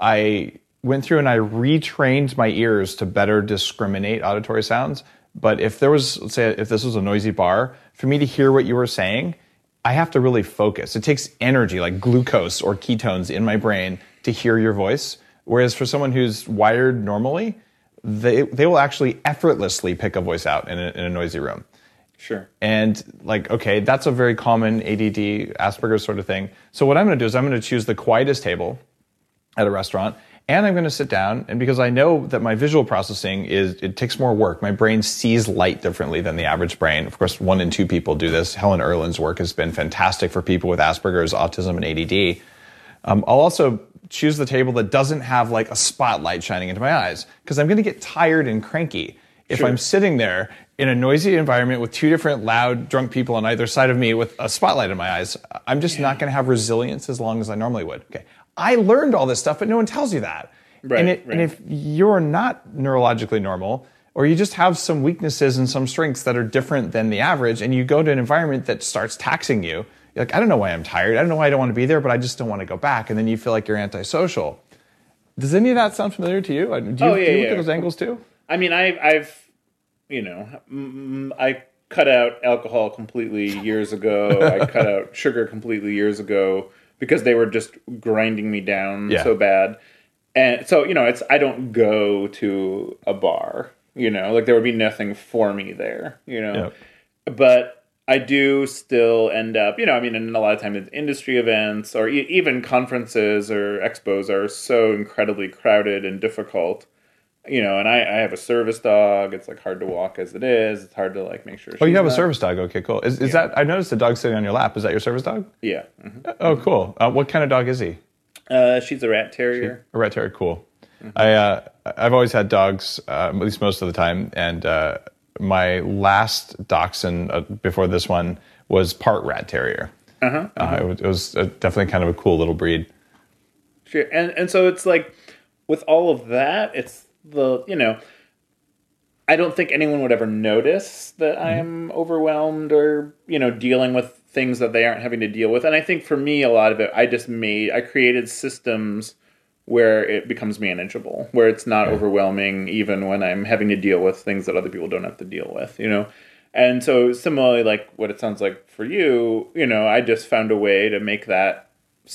I went through and I retrained my ears to better discriminate auditory sounds. But if there was, let's say, if this was a noisy bar, for me to hear what you were saying, I have to really focus. It takes energy, like glucose or ketones in my brain to hear your voice. Whereas for someone who's wired normally, they they will actually effortlessly pick a voice out in a, in a noisy room. Sure. And like, okay, that's a very common A D D, Asperger's sort of thing. So what I'm going to do is I'm going to choose the quietest table at a restaurant, and I'm going to sit down, and because I know that my visual processing is, it takes more work. My brain sees light differently than the average brain. Of course, one in two people do this. Helen Erlin's work has been fantastic for people with Asperger's, autism, and A D D. Um, I'll also choose the table that doesn't have like a spotlight shining into my eyes, because I'm going to get tired and cranky if sure. I'm sitting there in a noisy environment with two different loud, drunk people on either side of me with a spotlight in my eyes. I'm just yeah. not going to have resilience as long as I normally would. Okay, I learned all this stuff, but no one tells you that. Right, and, it, right. and if you're not neurologically normal, or you just have some weaknesses and some strengths that are different than the average, and you go to an environment that starts taxing you, you're like, I don't know why I'm tired. I don't know why I don't want to be there, but I just don't want to go back. And then you feel like you're antisocial. Does any of that sound familiar to you? Do you, oh, yeah, do you yeah. look at those angles too? I mean, I, I've, you know, I cut out alcohol completely years ago. I cut out sugar completely years ago because they were just grinding me down yeah. so bad. And so, you know, it's I don't go to a bar, you know, like there would be nothing for me there, you know. Yep. But I do still end up, you know, I mean, and a lot of times industry events or e- even conferences or expos are so incredibly crowded and difficult, you know, and I, I have a service dog. It's like hard to walk as it is. It's hard to like make sure. Oh, you have not... a service dog. Okay, cool. Is, is yeah. that, I noticed the dog sitting on your lap. Is that your service dog? Yeah. Mm-hmm. Oh, cool. Uh, what kind of dog is he? Uh, she's a rat terrier. She, a rat terrier, cool. Mm-hmm. I, uh, I've always had dogs, uh, at least most of the time, and uh, my last dachshund uh, before this one was part rat terrier. Uh-huh, uh-huh. Uh, it was, it was uh, definitely kind of a cool little breed. Sure, and and so it's like with all of that, it's the you know, I don't think anyone would ever notice that mm-hmm. I am overwhelmed or you know dealing with things that they aren't having to deal with. And I think for me, a lot of it, I just made, I created systems where it becomes manageable, where it's not yeah. overwhelming, even when I'm having to deal with things that other people don't have to deal with, you know? And so similarly, like what it sounds like for you, you know, I just found a way to make that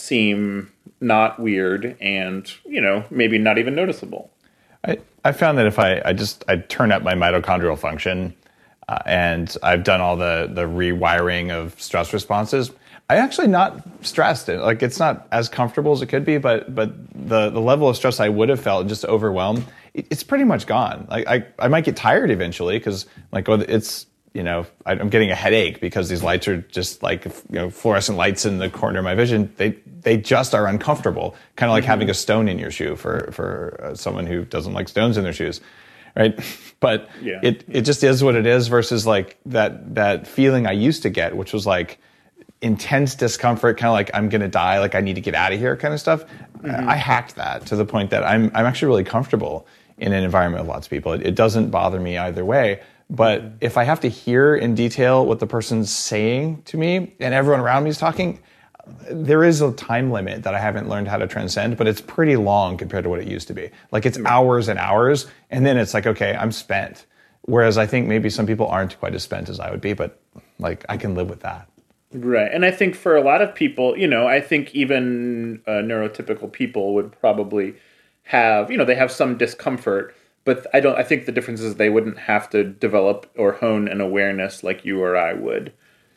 seem not weird and, you know, maybe not even noticeable. I, I found that if I, I just, I turn up my mitochondrial function, Uh, and I've done all the, the rewiring of stress responses, I'm actually not stressed. Like it's not as comfortable as it could be, but but the, the level of stress I would have felt, just overwhelmed, it, it's pretty much gone. Like I, I might get tired eventually because like oh, it's you know I, I'm getting a headache because these lights are just like you know fluorescent lights in the corner of my vision. They they just are uncomfortable, kind of like mm-hmm. having a stone in your shoe for for uh, someone who doesn't like stones in their shoes. Right. But yeah. it, it just is what it is versus like that, that feeling I used to get, which was like intense discomfort, kind of like I'm going to die. Like I need to get out of here kind of stuff. Mm-hmm. I hacked that to the point that I'm, I'm actually really comfortable in an environment with lots of people. It, it doesn't bother me either way. But mm-hmm. if I have to hear in detail what the person's saying to me and everyone around me is talking, there is a time limit that I haven't learned how to transcend, but it's pretty long compared to what it used to be. Like it's hours and hours, and then it's like, okay, I'm spent. Whereas I think maybe some people aren't quite as spent as I would be, but like I can live with that. Right. And I think for a lot of people, you know, I think even uh, neurotypical people would probably have, you know, they have some discomfort, but I don't, I think the difference is they wouldn't have to develop or hone an awareness like you or I would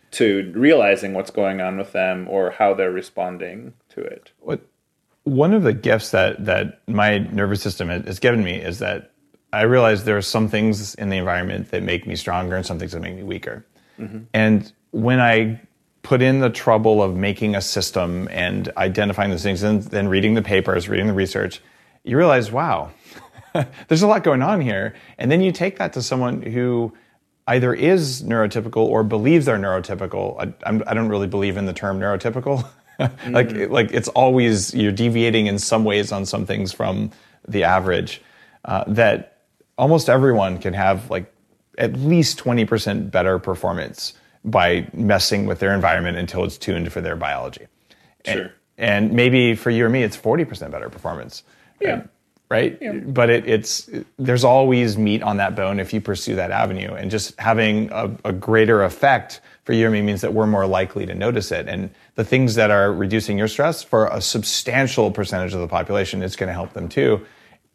to realizing what's going on with them or how they're responding to it. What one of the gifts that that my nervous system has given me is that I realize there are some things in the environment that make me stronger and some things that make me weaker. Mm-hmm. And when I put in the trouble of making a system and identifying those things and then reading the papers, reading the research, you realize, wow, there's a lot going on here. And then you take that to someone who either is neurotypical or believes they're neurotypical. I, I'm, I don't really believe in the term neurotypical. mm-hmm. Like, like it's always, you're deviating in some ways on some things from the average. Uh, that almost everyone can have like at least twenty percent better performance by messing with their environment until it's tuned for their biology. Sure. And, and maybe for you or me, it's forty percent better performance. Yeah. Right? Yeah. But it, it's there's always meat on that bone if you pursue that avenue. And just having a, a greater effect for you or me means that we're more likely to notice it. And the things that are reducing your stress for a substantial percentage of the population, it's going to help them too.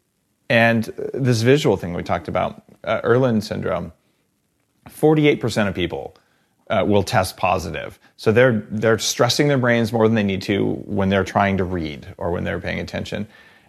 And this visual thing we talked about, uh, Irlen syndrome, forty-eight percent of people uh, will test positive. So they're they're stressing their brains more than they need to when they're trying to read or when they're paying attention.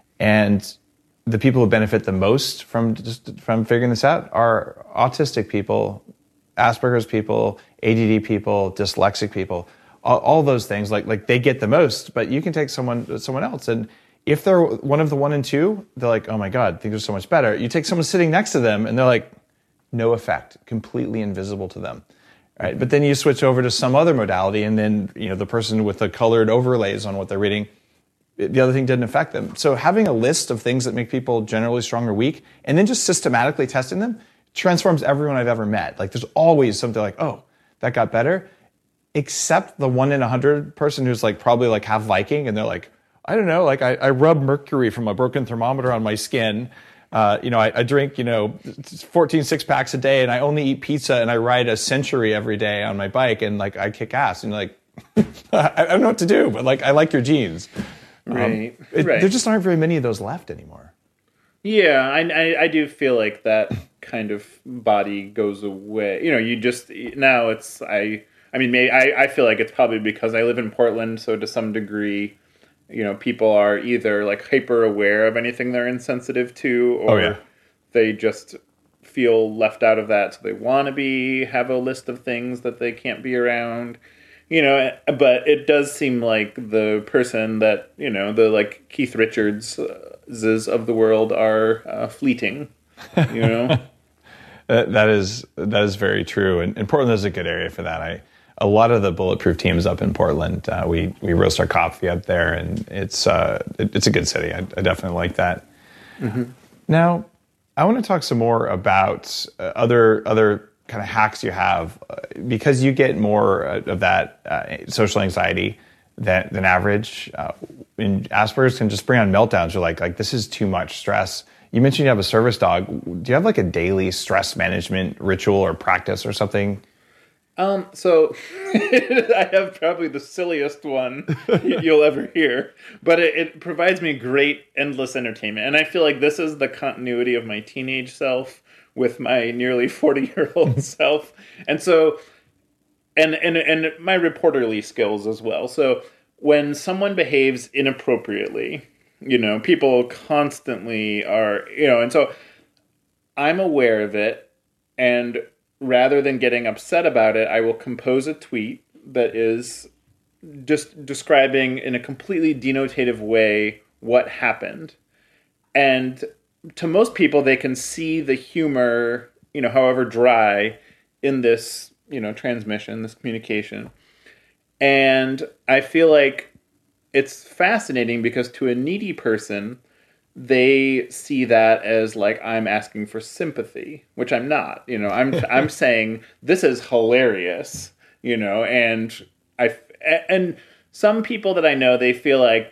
And the people who benefit the most from just from figuring this out are autistic people, Asperger's people, A D D people, dyslexic people, all, all those things. Like like they get the most, but you can take someone someone else, and if they're one of the one and two, they're like, oh my God, things are so much better. You take someone sitting next to them, and they're like, no effect, completely invisible to them. Right? But then you switch over to some other modality, and then you know the person with the colored overlays on what they're reading, the other thing didn't affect them. So having a list of things that make people generally strong or weak, and then just systematically testing them, transforms everyone I've ever met. Like there's always something like, oh, that got better, except the one in a hundred person who's like probably like half Viking, and they're like, I don't know, like I, I rub mercury from a broken thermometer on my skin. Uh, you know, I, I drink, you know, fourteen six packs a day, and I only eat pizza, and I ride a century every day on my bike, and like I kick ass, and like I don't know what to do, but like I like your genes. Right. Um, it, right. There just aren't very many of those left anymore. Yeah, I, I I do feel like that kind of body goes away. You know, you just now it's I I mean maybe I, I feel like it's probably because I live in Portland, so to some degree, you know, people are either like hyper aware of anything they're insensitive to, or oh, yeah. they just feel left out of that, so they want to be have a list of things that they can't be around. You know, but it does seem like the person that, you know, the like Keith Richards of the world are uh, fleeting, you know? that, that is that is very true. And, and Portland is a good area for that. I A lot of the Bulletproof teams up in Portland, uh, we, we roast our coffee up there, and it's, uh, it, it's a good city. I, I definitely like that. Mm-hmm. Now, I want to talk some more about uh, other other kind of hacks you have, uh, because you get more uh, of that uh, social anxiety than, than average. Uh, and Asperger's can just bring on meltdowns. You're like, like, this is too much stress. You mentioned you have a service dog. Do you have like a daily stress management ritual or practice or something? Um, so I have probably the silliest one you'll ever hear, but it, it provides me great, endless entertainment. And I feel like this is the continuity of my teenage self with my nearly forty-year-old self. And so, and, and, and my reporterly skills as well. So when someone behaves inappropriately, you know, people constantly are, you know, and so I'm aware of it, and rather than getting upset about it, I will compose a tweet that is just describing in a completely denotative way what happened. And to most people, they can see the humor, you know, however dry, in this, you know, transmission, this communication. And I feel like it's fascinating because to a needy person, they see that as like I'm asking for sympathy, which I'm not. You know, I'm I'm saying this is hilarious, you know, and I and some people that I know, they feel like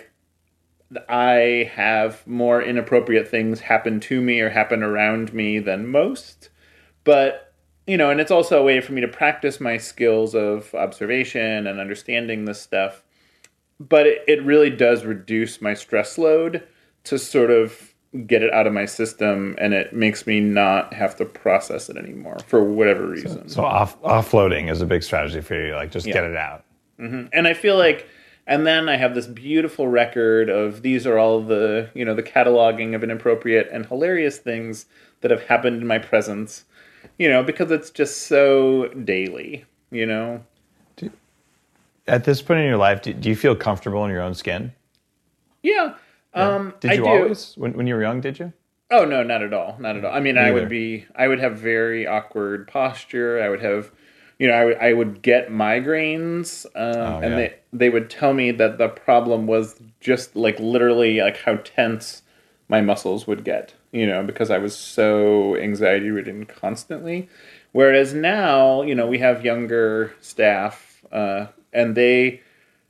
I have more inappropriate things happen to me or happen around me than most. But, you know, and it's also a way for me to practice my skills of observation and understanding this stuff. But it, it really does reduce my stress load to sort of get it out of my system, and it makes me not have to process it anymore for whatever reason. So, so off, offloading is a big strategy for you, like just yeah. get it out. Mm-hmm. And I feel like, and then I have this beautiful record of these are all the, you know, the cataloging of inappropriate and hilarious things that have happened in my presence, you know, because it's just so daily, you know. Do, at this point in your life, do, do you feel comfortable in your own skin? Yeah. Yeah. Um, did you I do. always, when, when you were young, did you? Oh, no, not at all. Not at all. I mean, Neither. I would be, I would have very awkward posture. I would have, you know, I would, I would get migraines, um, oh, and yeah. they, they would tell me that the problem was just like literally like how tense my muscles would get, you know, because I was so anxiety ridden constantly. Whereas now, you know, we have younger staff, uh, and they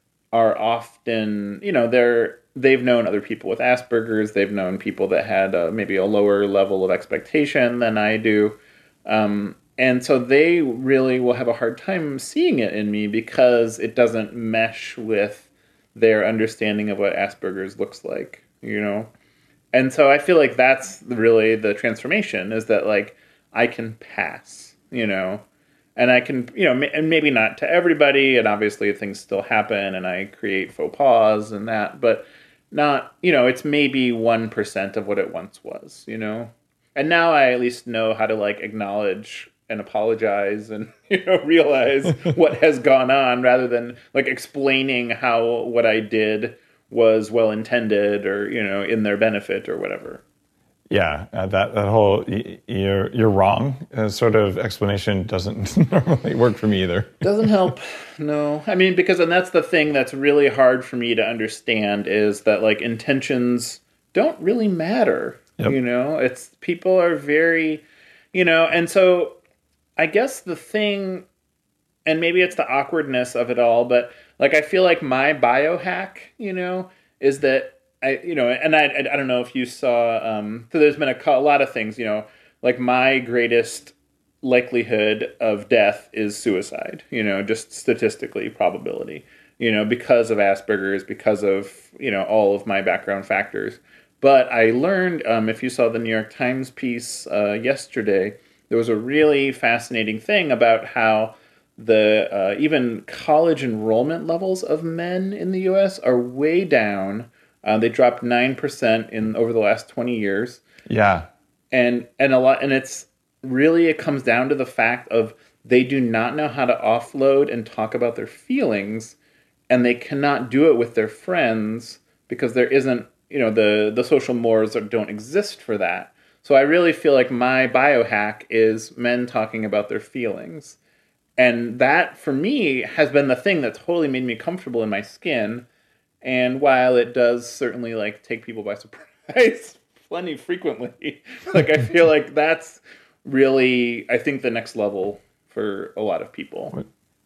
are often, you know, they're, they've known other people with Asperger's. They've known people that had uh, maybe a lower level of expectation than I do. Um, and so they really will have a hard time seeing it in me because it doesn't mesh with their understanding of what Asperger's looks like, you know? And so I feel like that's really the transformation, is that like I can pass, you know, and I can, you know, and maybe not to everybody. And obviously things still happen and I create faux pas and that, but not, you know, it's maybe one percent of what it once was, you know? And now I at least know how to like acknowledge and apologize and, you know, realize what has gone on, rather than like explaining how what I did was well intended or, you know, in their benefit or whatever. Yeah, uh, that that whole you're you're wrong uh, sort of explanation doesn't normally work for me either. Doesn't help. No. I mean, because, and that's the thing that's really hard for me to understand, is that like intentions don't really matter. Yep. You know, it's, people are very, you know, and so I guess the thing, and maybe it's the awkwardness of it all, but like I feel like my biohack, you know, is that I, you know, and I, I don't know if you saw, um, so there's been a, a lot of things, you know, like my greatest likelihood of death is suicide, you know, just statistically probability, you know, because of Asperger's, because of, you know, all of my background factors. But I learned, um, if you saw the New York Times piece uh, yesterday, there was a really fascinating thing about how the uh, even college enrollment levels of men in the U S are way down. Uh, they dropped nine percent in over the last twenty years. Yeah. And and a lot and it's really, it comes down to the fact of they do not know how to offload and talk about their feelings, and they cannot do it with their friends because there isn't, you know, the the social mores don't exist for that. So I really feel like my biohack is men talking about their feelings. And that, for me, has been the thing that totally made me comfortable in my skin. And while it does certainly, like, take people by surprise plenty frequently, like, I feel like that's really, I think, the next level for a lot of people.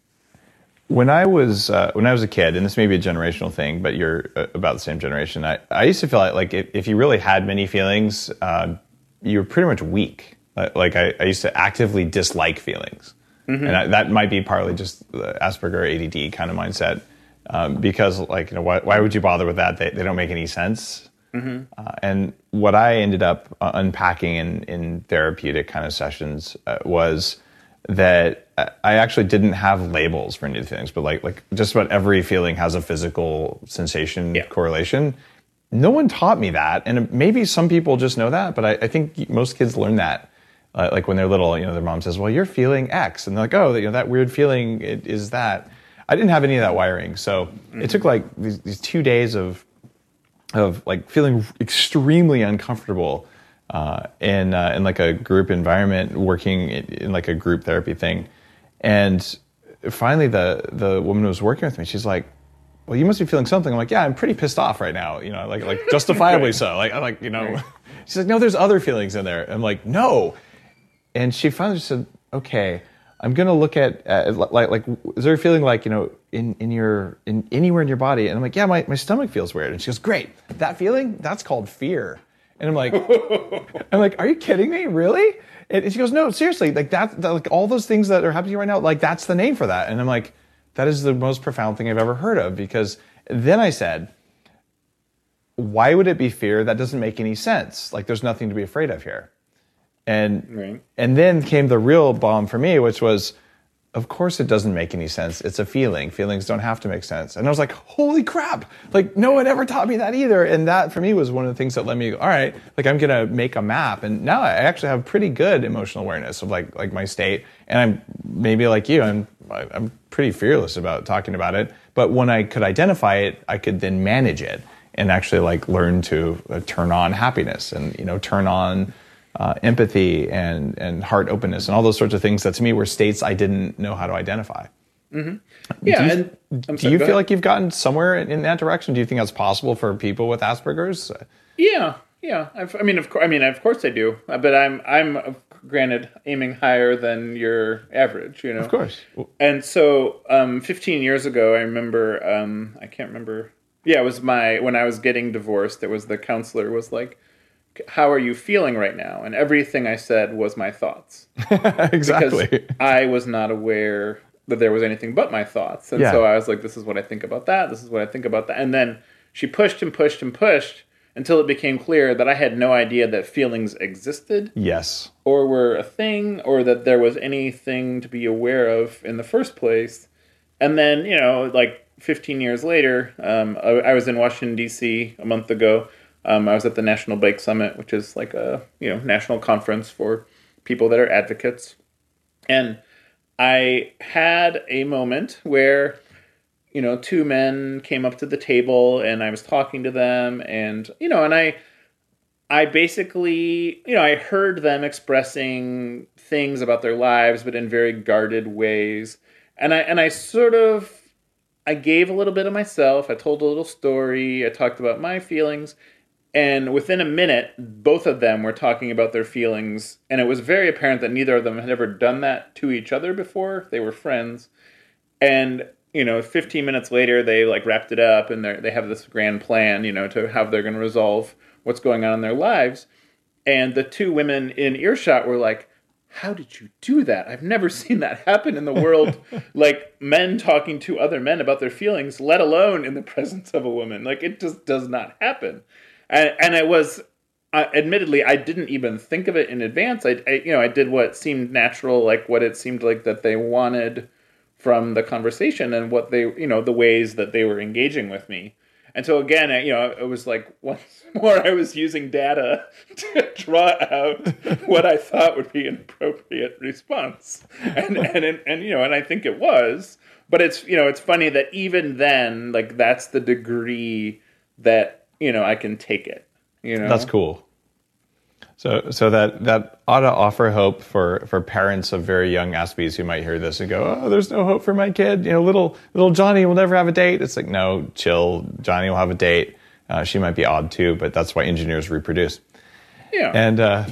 When I was uh, when I was a kid, and this may be a generational thing, but you're uh, about the same generation, I, I used to feel like, like if, if you really had many feelings, uh, you were pretty much weak. Like, I, I used to actively dislike feelings. Mm-hmm. And I, that might be partly just the Asperger A D D kind of mindset. Um, because, like, you know, why, why would you bother with that? They, they don't make any sense. Mm-hmm. Uh, and what I ended up uh, unpacking in, in therapeutic kind of sessions uh, was that I actually didn't have labels for any things, but like like just about every feeling has a physical sensation yeah. correlation. No one taught me that, and maybe some people just know that, but I, I think most kids learn that. Uh, like when they're little, you know, their mom says, "Well, you're feeling X," and they're like, "Oh, you know, that weird feeling it, is that." I didn't have any of that wiring, so mm-hmm. it took like these, these two days of of like feeling extremely uncomfortable uh, in uh, in like a group environment, working in, in like a group therapy thing, and finally the the woman who was working with me, she's like, "Well, you must be feeling something." I'm like, "Yeah, I'm pretty pissed off right now, you know, like like justifiably so." Like I'm like, you know, right. She's like, "No, there's other feelings in there." I'm like, "No," and she finally said, "Okay, I'm gonna look at uh, like like is there a feeling like, you know, in, in your in anywhere in your body?" And I'm like, "Yeah, my, my stomach feels weird." And she goes, "Great, that feeling, that's called fear." And I'm like, I'm like, "Are you kidding me? Really?" And she goes, "No, seriously, like that, that like all those things that are happening right now, like that's the name for that." And I'm like, that is the most profound thing I've ever heard of, because then I said, why would it be fear? That doesn't make any sense. Like there's nothing to be afraid of here. And right. and then came the real bomb for me, which was, of course it doesn't make any sense. It's a feeling. Feelings don't have to make sense. And I was like, holy crap. Like no one ever taught me that either. And that for me was one of the things that let me go, all right, like I'm going to make a map. And now I actually have pretty good emotional awareness of like like my state. And I'm maybe like you, I'm I'm pretty fearless about talking about it. But when I could identify it, I could then manage it and actually like learn to uh, turn on happiness and, you know, turn on Uh, empathy and, and heart openness and all those sorts of things that to me were states I didn't know how to identify. Mm-hmm. Yeah. Do you, and, do sorry, you feel ahead. like you've gotten somewhere in, in that direction? Do you think that's possible for people with Asperger's? Yeah. Yeah, I've, I mean, of course, I mean, of course I do, but I'm, I'm, uh, granted, aiming higher than your average, you know. Of course. And so, um, fifteen years ago, I remember, um, I can't remember. Yeah, it was my when I was getting divorced. It was the counselor was like, "How are you feeling right now?" And everything I said was my thoughts. Exactly. Because I was not aware that there was anything but my thoughts, and Yeah. so I was like, "This is what I think about that. This is what I think about that." And then she pushed and pushed and pushed until it became clear that I had no idea that feelings existed Yes. or were a thing or that there was anything to be aware of in the first place. And then, you know, like fifteen years later, um, I, I was in Washington, D C a month ago. Um, I was at the National Bike Summit, which is like a, you know, national conference for people that are advocates. And I had a moment where, you know, two men came up to the table and I was talking to them and, you know, and I, I basically, you know, I heard them expressing things about their lives, but in very guarded ways. And I, and I sort of, I gave a little bit of myself. I told a little story. I talked about my feelings. And within a minute, both of them were talking about their feelings. And it was very apparent that neither of them had ever done that to each other before. They were friends. And, you know, fifteen minutes later, they like wrapped it up and they they have this grand plan, you know, to how they're going to resolve what's going on in their lives. And the two women in earshot were like, "How did you do that? I've never seen that happen in the world." Like men talking to other men about their feelings, let alone in the presence of a woman. Like it just does not happen. And, and it was, uh, admittedly, I didn't even think of it in advance. I, I, you know, I did what seemed natural, like what it seemed like that they wanted from the conversation and what they, you know, the ways that they were engaging with me. And so again, you know, it was like once more I was using data to draw out what I thought would be an appropriate response. And, and, and, and, you know, and I think it was, but it's, you know, it's funny that even then, like that's the degree that, you know, I can take it, you know. That's cool. So, so that, that ought to offer hope for, for parents of very young Aspies who might hear this and go, "Oh, there's no hope for my kid. You know, little little Johnny will never have a date." It's like, no, chill. Johnny will have a date. Uh, she might be odd too, but that's why engineers reproduce. Yeah. And uh,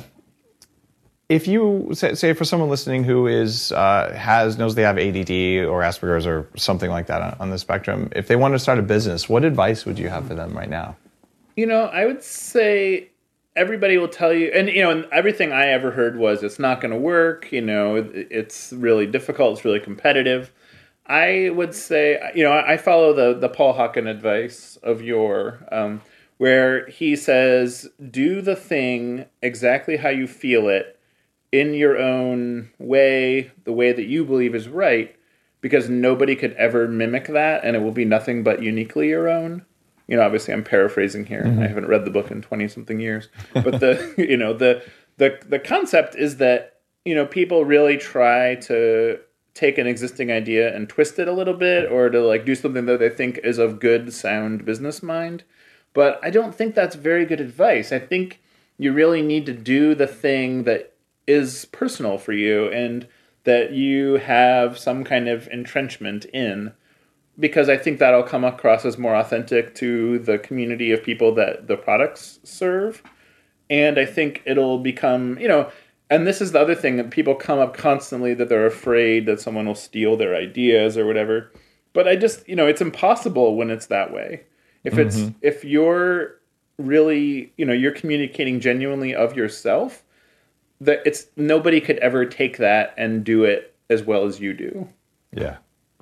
if you say, say for someone listening who is uh, has knows they have A D D or Asperger's or something like that on, on the spectrum, if they want to start a business, what advice would you have for them right now? You know, I would say everybody will tell you, and you know, and everything I ever heard was it's not going to work. You know, it's really difficult. It's really competitive. I would say, you know, I follow the the Paul Hawken advice of your, um, where he says, do the thing exactly how you feel it in your own way, the way that you believe is right, because nobody could ever mimic that, and it will be nothing but uniquely your own. You know, obviously I'm paraphrasing here. Mm-hmm. I haven't read the book in twenty something years, but the, you know, the, the, the concept is that, you know, people really try to take an existing idea and twist it a little bit or to like do something that they think is of good, sound business mind. But I don't think that's very good advice. I think you really need to do the thing that is personal for you and that you have some kind of entrenchment in. Because I think that'll come across as more authentic to the community of people that the products serve. And I think it'll become, you know, and this is the other thing that people come up constantly that they're afraid that someone will steal their ideas or whatever. But I just, you know, it's impossible when it's that way. If it's, mm-hmm. if you're really, you know, you're communicating genuinely of yourself, that it's, nobody could ever take that and do it as well as you do. Yeah.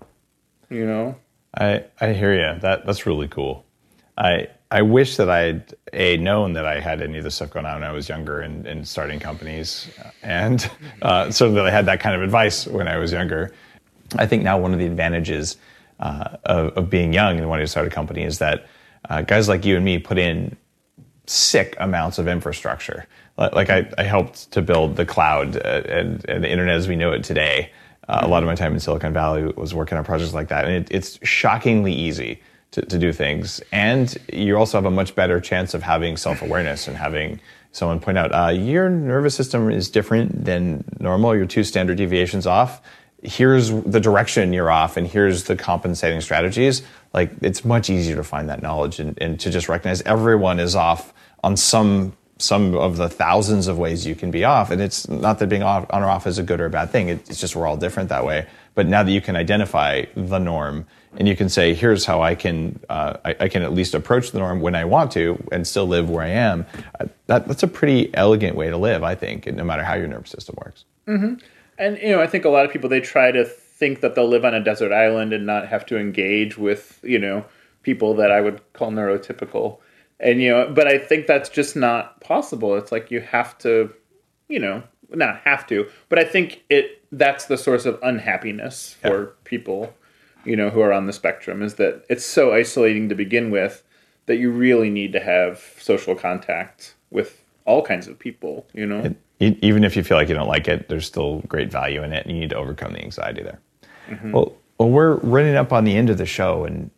You know? I, I hear you. That that's really cool. I I wish that I'd a known that I had any of this stuff going on when I was younger and, and starting companies, and uh, so that I had that kind of advice when I was younger. I think now one of the advantages uh, of, of being young and wanting to start a company is that uh, guys like you and me put in sick amounts of infrastructure. Like I, I helped to build the cloud and, and the internet as we know it today. Uh, a lot of my time in Silicon Valley was working on projects like that. And it, it's shockingly easy to, to do things. And you also have a much better chance of having self-awareness and having someone point out, uh, your nervous system is different than normal. You're two standard deviations off. Here's the direction you're off, and here's the compensating strategies. Like, it's much easier to find that knowledge and, and to just recognize everyone is off on some some of the thousands of ways you can be off. And it's not that being off, on or off is a good or a bad thing. It's just we're all different that way. But now that you can identify the norm and you can say, here's how I can uh, I, I can at least approach the norm when I want to and still live where I am, uh, that, that's a pretty elegant way to live, I think, no matter how your nervous system works. Mm-hmm. And, you know, I think a lot of people, they try to think that they'll live on a desert island and not have to engage with, you know, people that I would call neurotypical. And, you know, but I think that's just not possible. It's like you have to, you know, not have to, but I think it that's the source of unhappiness for yeah. people, you know, who are on the spectrum, is that it's so isolating to begin with that you really need to have social contact with all kinds of people, you know. It, even if you feel like you don't like it, there's still great value in it, and you need to overcome the anxiety there. Mm-hmm. Well, well, we're running up on the end of the show, and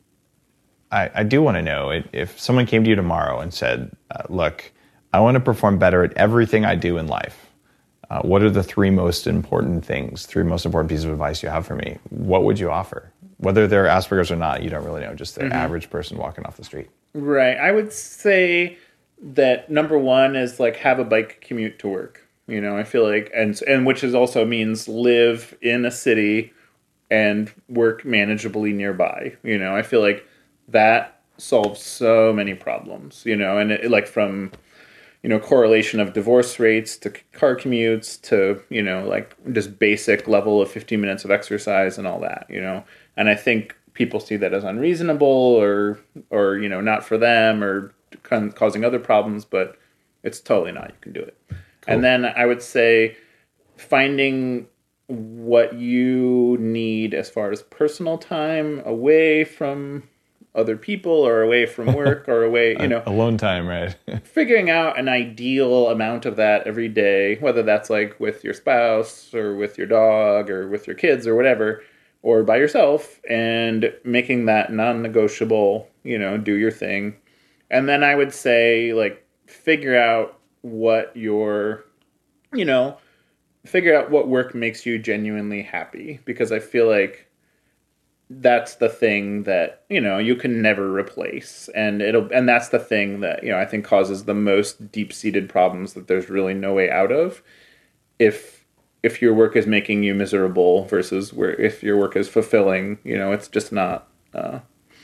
I, I do want to know if someone came to you tomorrow and said, uh, look, I want to perform better at everything I do in life. Uh, what are the three most important things, three most important pieces of advice you have for me? What would you offer? Whether they're Asperger's or not, you don't really know, just the mm-hmm. average person walking off the street. Right. I would say that number one is like have a bike commute to work. You know, I feel like, and and which is also means live in a city and work manageably nearby. You know, I feel like that solves so many problems, you know, and it, like from, you know, correlation of divorce rates to car commutes to, you know, like just basic level of fifteen minutes of exercise and all that, you know. And I think people see that as unreasonable or, or you know, not for them or causing other problems, but it's totally not. You can do it. Cool. And then I would say finding what you need as far as personal time away from other people or away from work or away, you know. Alone time, right? Figuring out an ideal amount of that every day, whether that's like with your spouse or with your dog or with your kids or whatever, or by yourself, and making that non-negotiable, you know, do your thing. And then I would say, like, figure out what your, you know, figure out what work makes you genuinely happy, because I feel like that's the thing that, you know, you can never replace. And it'll, and that's the thing that, you know, I think causes the most deep-seated problems that there's really no way out of. If, if your work is making you miserable versus where, if your work is fulfilling, you know, it's just not, uh,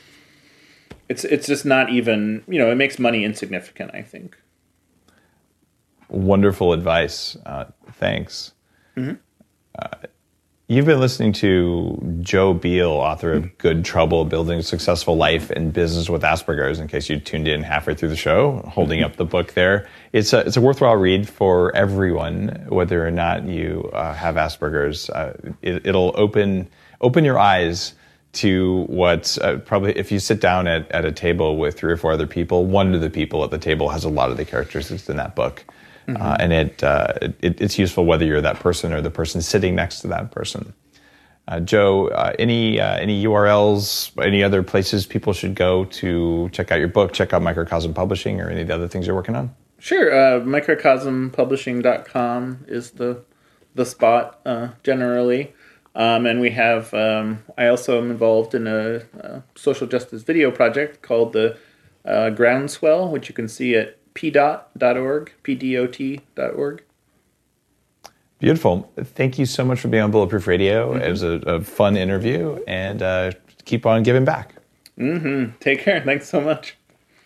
it's, it's just not even, you know, it makes money insignificant, I think. Wonderful advice. Uh, thanks. Mm-hmm. Uh, You've been listening to Joe Beal, author of Good Trouble, Building a Successful Life and Business with Asperger's, in case you tuned in halfway through the show, holding up the book there. It's a, it's a worthwhile read for everyone, whether or not you uh, have Asperger's. Uh, it, it'll open open your eyes to what uh, probably, if you sit down at, at a table with three or four other people, one of the people at the table has a lot of the characteristics in that book. Mm-hmm. Uh, and it, uh, it it's useful whether you're that person or the person sitting next to that person. Uh, Joe, uh, any uh, any U R Ls, any other places people should go to check out your book, check out Microcosm Publishing, or any of the other things you're working on? Sure. Uh, microcosm publishing dot com is the the spot uh, generally. Um, and we have, um, I also am involved in a, a social justice video project called the uh, Groundswell, which you can see at p dot dot org, p d o t dot org. Beautiful. Thank you so much for being on Bulletproof Radio. Mm-hmm. It was a, a fun interview, and uh, keep on giving back. Mm-hmm. Take care. Thanks so much.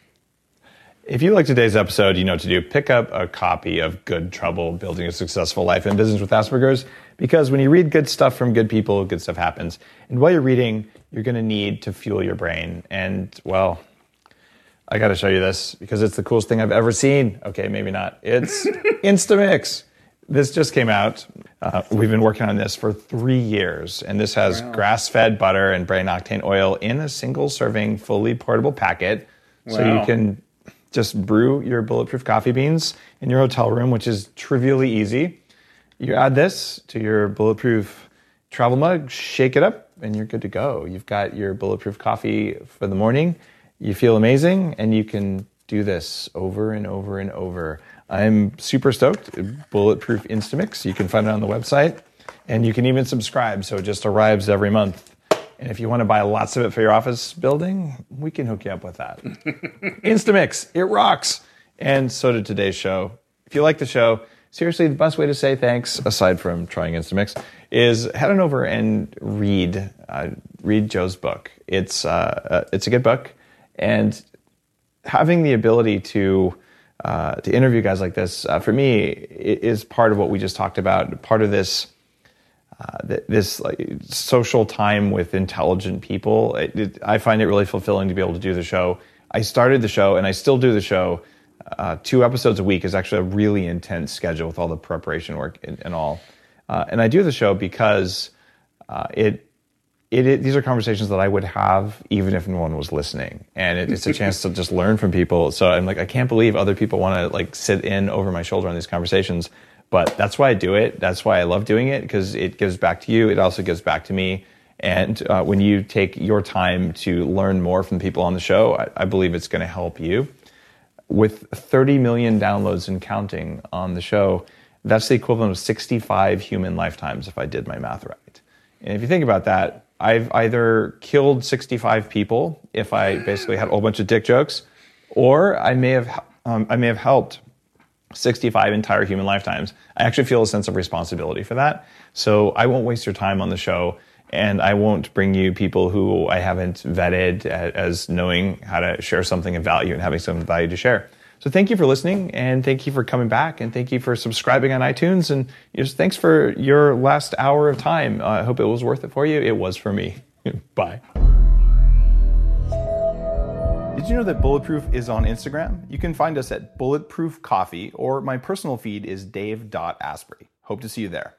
If you like today's episode, you know what to do. Pick up a copy of Good Trouble, Building a Successful Life and Business with Asperger's, because when you read good stuff from good people, good stuff happens. And while you're reading, you're going to need to fuel your brain. And, well, I got to show you this because it's the coolest thing I've ever seen. Okay, maybe not. It's Instamix. This just came out. Uh, we've been working on this for three years, and this has wow. grass-fed butter and brain octane oil in a single-serving, fully portable packet. Wow. So you can just brew your bulletproof coffee beans in your hotel room, which is trivially easy. You add this to your bulletproof travel mug, shake it up, and you're good to go. You've got your bulletproof coffee for the morning. You feel amazing, and you can do this over and over and over. I'm super stoked. Bulletproof Instamix. You can find it on the website, and you can even subscribe, so it just arrives every month. And if you want to buy lots of it for your office building, we can hook you up with that. Instamix, it rocks. And so did today's show. If you like the show, seriously, the best way to say thanks, aside from trying Instamix, is head on over and read uh, read Joe's book. It's uh, uh, it's a good book, and having the ability to uh, to interview guys like this uh, for me is part of what we just talked about. Part of this uh, this like, social time with intelligent people. It, it, I find it really fulfilling to be able to do the show. I started the show, and I still do the show. Uh, two episodes a week is actually a really intense schedule with all the preparation work and, and all. Uh, and I do the show because uh, it, it, it these are conversations that I would have even if no one was listening, and it, it's a chance to just learn from people. So I'm like, I can't believe other people want to like sit in over my shoulder on these conversations, but that's why I do it. That's why I love doing it, because it gives back to you. It also gives back to me. And uh, when you take your time to learn more from people on the show, I, I believe it's going to help you. With thirty million downloads and counting on the show, that's the equivalent of sixty-five human lifetimes if I did my math right. And if you think about that, I've either killed sixty-five people if I basically had a whole bunch of dick jokes, or I may have um, I may have helped sixty-five entire human lifetimes. I actually feel a sense of responsibility for that. So I won't waste your time on the show, and I won't bring you people who I haven't vetted as knowing how to share something of value and having some value to share. So thank you for listening, and thank you for coming back, and thank you for subscribing on iTunes, and just thanks for your last hour of time. Uh, I hope it was worth it for you. It was for me. Bye. Did you know that Bulletproof is on Instagram? You can find us at Bulletproof Coffee, or my personal feed is dave dot asprey. Hope to see you there.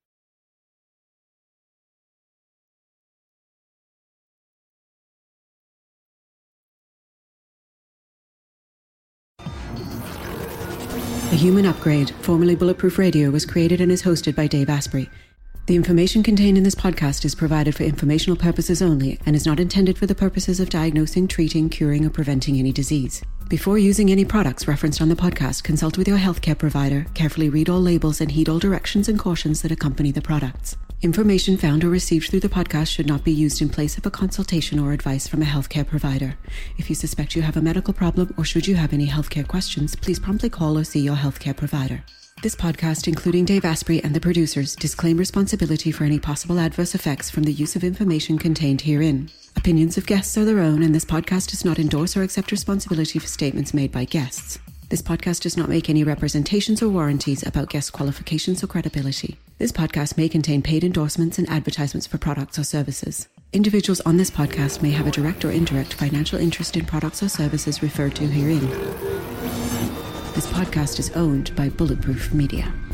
The Human Upgrade, formerly Bulletproof Radio, was created and is hosted by Dave Asprey. The information contained in this podcast is provided for informational purposes only and is not intended for the purposes of diagnosing, treating, curing, or preventing any disease. Before using any products referenced on the podcast, consult with your healthcare provider, carefully read all labels, and heed all directions and cautions that accompany the products. Information found or received through the podcast should not be used in place of a consultation or advice from a healthcare provider. If you suspect you have a medical problem or should you have any healthcare questions, please promptly call or see your healthcare provider. This podcast, including Dave Asprey and the producers, disclaim responsibility for any possible adverse effects from the use of information contained herein. Opinions of guests are their own, and this podcast does not endorse or accept responsibility for statements made by guests. This podcast does not make any representations or warranties about guest qualifications or credibility. This podcast may contain paid endorsements and advertisements for products or services. Individuals on this podcast may have a direct or indirect financial interest in products or services referred to herein. This podcast is owned by Bulletproof Media.